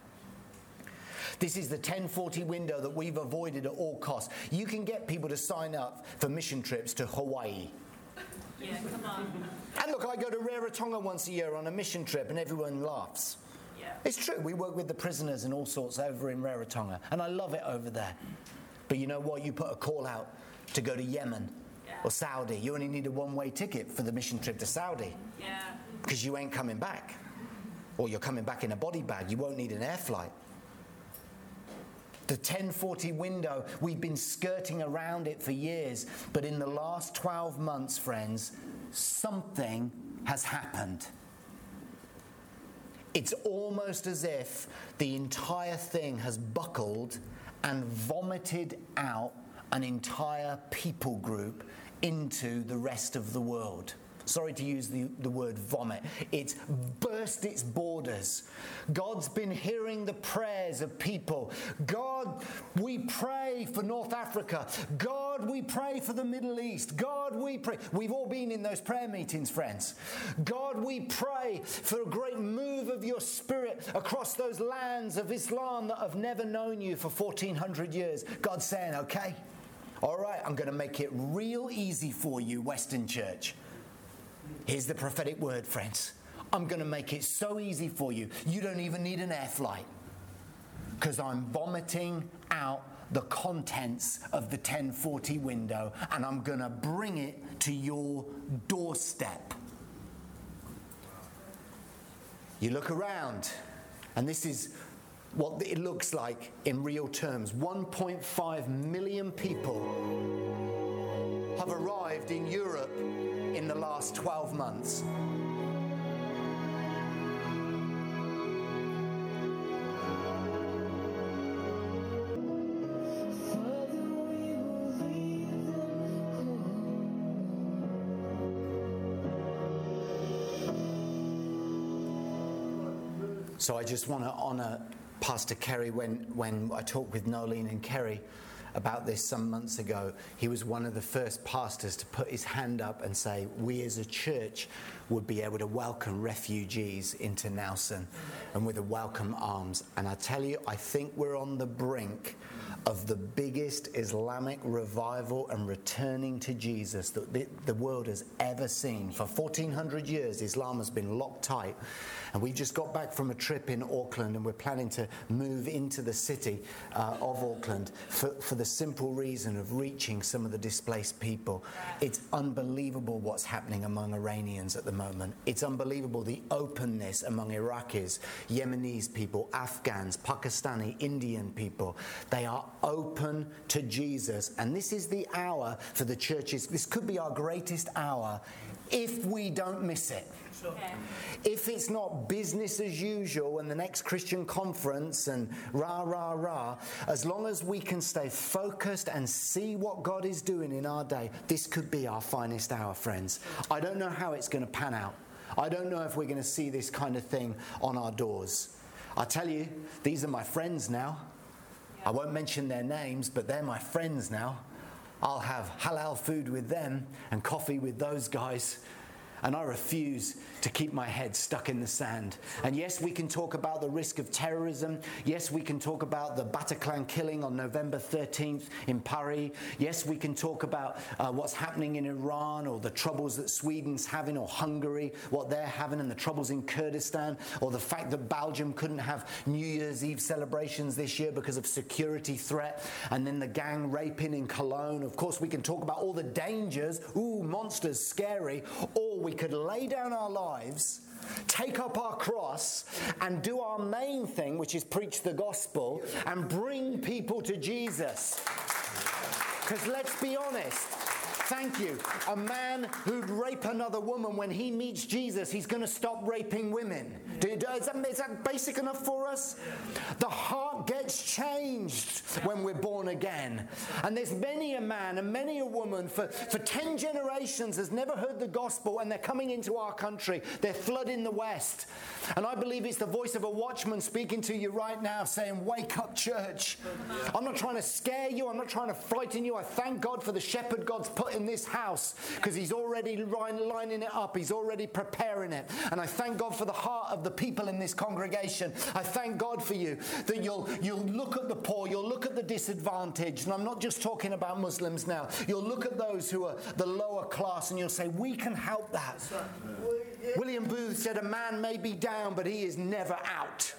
This is the ten forty window that we've avoided at all costs. You can get people to sign up for mission trips to Hawaii. Yeah, come on. And look, I go to Rarotonga once a year on a mission trip and everyone laughs. Yeah. It's true, we work with the prisoners and all sorts over in Rarotonga, and I love it over there. But you know what? You put a call out to go to Yemen Yeah. or Saudi. You only need a one-way ticket for the mission trip to Saudi Yeah. because you ain't coming back. Or you're coming back in a body bag. You won't need an air flight. The ten forty window, we've been skirting around it for years. But in the last twelve months, friends, something has happened. It's almost as if the entire thing has buckled and vomited out an entire people group into the rest of the world. Sorry to use the, the word vomit. It's burst its borders. God's been hearing the prayers of people. God, we pray for North Africa. God, we pray for the Middle East. God, we pray. We've all been in those prayer meetings, friends. God, we pray for a great move of your Spirit across those lands of Islam that have never known you for fourteen hundred years. God's saying, okay, all right, I'm going to make it real easy for you, Western Church. Here's the prophetic word, friends. I'm going to make it so easy for you. You don't even need an air flight. Because I'm vomiting out the contents of the ten forty window, and I'm going to bring it to your doorstep. You look around, and this is what it looks like in real terms. one point five million people have arrived in Europe in the last twelve months. So I just want to honour Pastor Kerry. When, when I talked with Nolene and Kerry about this some months ago, he was one of the first pastors to put his hand up and say, we as a church would be able to welcome refugees into Nelson and with a welcome arms. And I tell you, I think we're on the brink of the biggest Islamic revival and returning to Jesus that the, the world has ever seen. For fourteen hundred years, Islam has been locked tight. And we just got back from a trip in Auckland, and we're planning to move into the city uh, of Auckland for, for the simple reason of reaching some of the displaced people. It's unbelievable what's happening among Iranians at the moment. It's unbelievable the openness among Iraqis, Yemenis people, Afghans, Pakistani, Indian people. They are open to Jesus. And this is the hour for the churches. This could be our greatest hour if we don't miss it. Okay. If it's not business as usual and the next Christian conference and rah, rah, rah, as long as we can stay focused and see what God is doing in our day, this could be our finest hour, friends. I don't know how it's going to pan out. I don't know if we're going to see this kind of thing on our doors. I tell you, these are my friends now. I won't mention their names, but they're my friends now. I'll have halal food with them and coffee with those guys. And I refuse to keep my head stuck in the sand. And yes, we can talk about the risk of terrorism. Yes, we can talk about the Bataclan killing on November thirteenth in Paris. Yes, we can talk about uh, what's happening in Iran, or the troubles that Sweden's having, or Hungary, what they're having, and the troubles in Kurdistan, or the fact that Belgium couldn't have New Year's Eve celebrations this year because of security threat, and then the gang raping in Cologne. Of course, we can talk about all the dangers, ooh, monsters, scary, or we We could lay down our lives, take up our cross, and do our main thing, which is preach the gospel and bring people to Jesus. Because let's be honest, thank you, a man who'd rape another woman, when he meets Jesus, he's going to stop raping women. Is that, is that basic enough for us? The heart gets changed when we're born again. And there's many a man and many a woman for, for ten generations has never heard the gospel, and they're coming into our country. They're flooding the West. And I believe it's the voice of a watchman speaking to you right now saying, wake up, church. I'm not trying to scare you. I'm not trying to frighten you. I thank God for the shepherd God's put in this house, because he's already lining it up. He's already preparing it. And I thank God for the heart of the people in this congregation. I thank God for you, that you'll you'll look at the poor, you'll look at the disadvantaged, and I'm not just talking about Muslims now. You'll look at those who are the lower class, and you'll say, we can help that. William Booth said, a man may be down, but he is never out.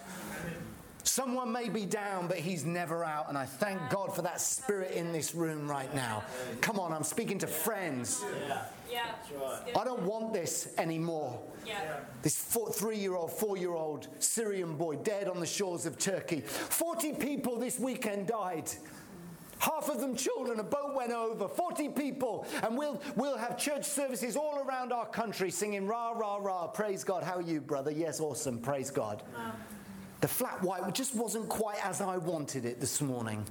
Someone may be down, but he's never out. And I thank God for that spirit in this room right now. Come on, I'm speaking to friends. Yeah. I don't want this anymore. Yeah. This four, three-year-old, four-year-old Syrian boy dead on the shores of Turkey. forty people this weekend died. Half of them children. A boat went over. forty people. And we'll we'll have church services all around our country singing rah, rah, rah. Praise God. How are you, brother? Yes, awesome. Praise God. Wow. The flat white just wasn't quite as I wanted it this morning.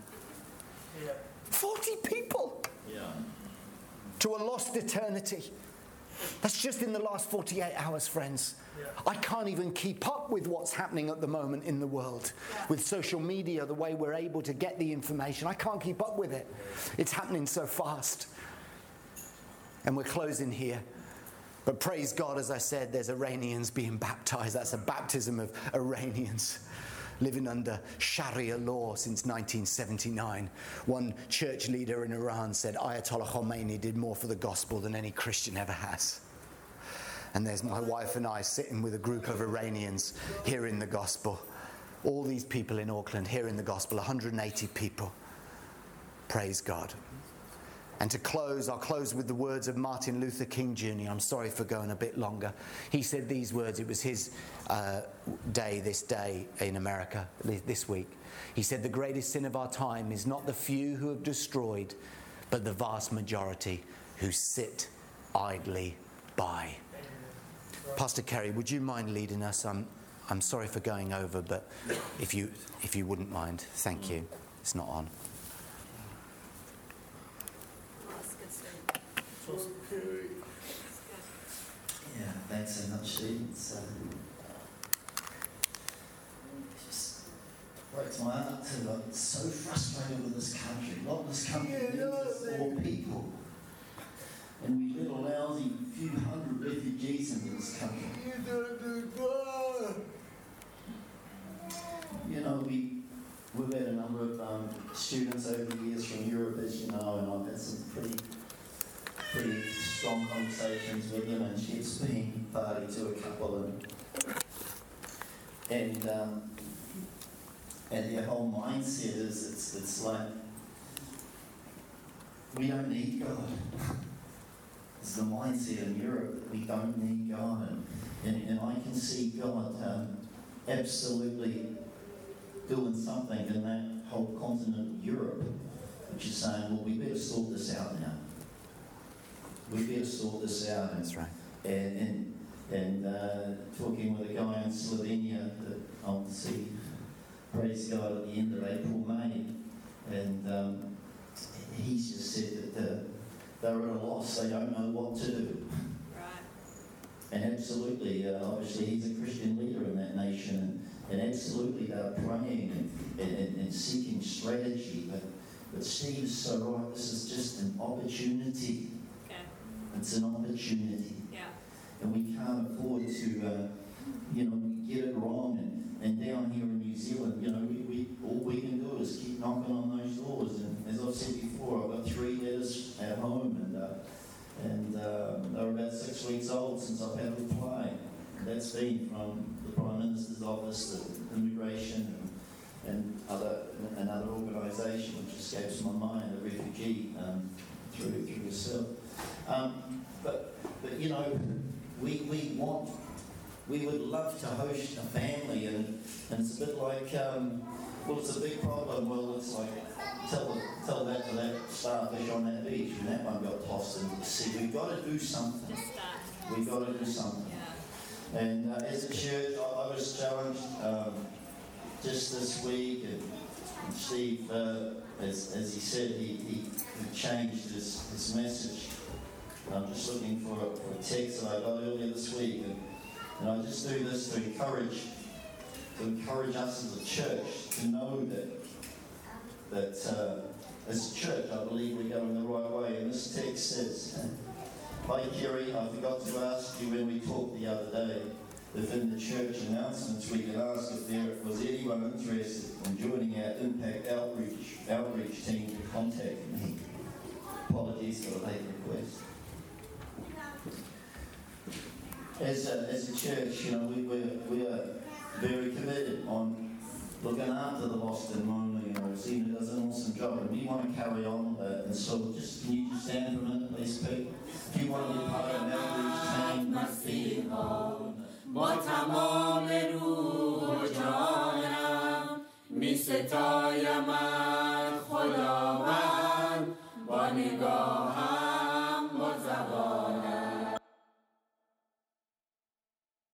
Yeah. forty people. Yeah. To a lost eternity. That's just in the last forty-eight hours, friends. Yeah. I can't even keep up with what's happening at the moment in the world. Yeah. With social media, the way we're able to get the information, I can't keep up with it. It's happening so fast. And we're closing here. But praise God, as I said, there's Iranians being baptized. That's a baptism of Iranians living under Sharia law since nineteen seventy-nine. One church leader in Iran said Ayatollah Khomeini did more for the gospel than any Christian ever has. And there's my wife and I sitting with a group of Iranians hearing the gospel. All these people in Auckland hearing the gospel, one hundred eighty people. Praise God. And to close, I'll close with the words of Martin Luther King Junior I'm sorry for going a bit longer. He said these words. It was his uh, day, this day in America, this week. He said, the greatest sin of our time is not the few who have destroyed, but the vast majority who sit idly by. Pastor Kerry, would you mind leading us? I'm, I'm sorry for going over, but if you, if you wouldn't mind, thank you. It's not on. Yeah, thanks so much, Steve. It's, uh, it just breaks my heart too. I'm so frustrated with this country. What this country needs is more people. And we let a lousy few hundred refugees into this country. You know, we, we've had a number of um, students over the years from Europe, as you know, and I've had some pretty pretty strong conversations with them, and she's been party to a couple, and and um, and their whole mindset is it's it's like we don't need God. It's the mindset in Europe that we don't need God, and and, and I can see God um, absolutely doing something in that whole continent of Europe, which is saying, well, we better sort this out now. We better sort this out. That's right. And and, and uh, talking with a guy in Slovenia that I want to see, praise God, at the end of April, May, and um, he's just said that uh, they're at a loss. They don't know what to do. Right. And absolutely, uh, obviously, he's a Christian leader in that nation, and, and absolutely they're praying and, and, and seeking strategy. But but Steve's so right. This is just an opportunity. It's an opportunity, Yeah. and we can't afford to, uh, you know, get it wrong. And, and down here in New Zealand, you know, we, we all we can do is keep knocking on those doors. And as I've said before, I've got three letters at home, and uh, and uh, they're about six weeks old since I've had a reply. And that's been from the Prime Minister's office, the immigration, and, and other another organisation which escapes my mind, the refugee um, through through yourself. Um, but, but you know, we, we want, we would love to host a family, and, and it's a bit like, um, well, it's a big problem. Well, it's like, tell, tell that to that starfish on that beach, and that one got tossed into the sea. We've got to do something. Just that. We've got to do something. Yeah. And uh, as a church, I, I was challenged um, just this week, and, and Steve, uh, as, as he said, he, he, he changed his, his message. I'm just looking for a, for a text that I got earlier this week, and, and I just do this to encourage, to encourage us as a church to know that that uh, as a church, I believe we're going the right way. And this text says, "Hi Kerry, I forgot to ask you when we talked the other day if in the church announcements we could ask if there was anyone interested in joining our Impact Outreach outreach team to contact me. Apologies for the late request." As a, as a church, you know, we, we're, we are very committed on looking after the lost and lonely. You know, Zena does an awesome job, and we want to carry on with that. And so, just can you just stand for a minute, please, Pete? If you want to be part of an outreach team, must be home. می ستایمت خداوند با نگاه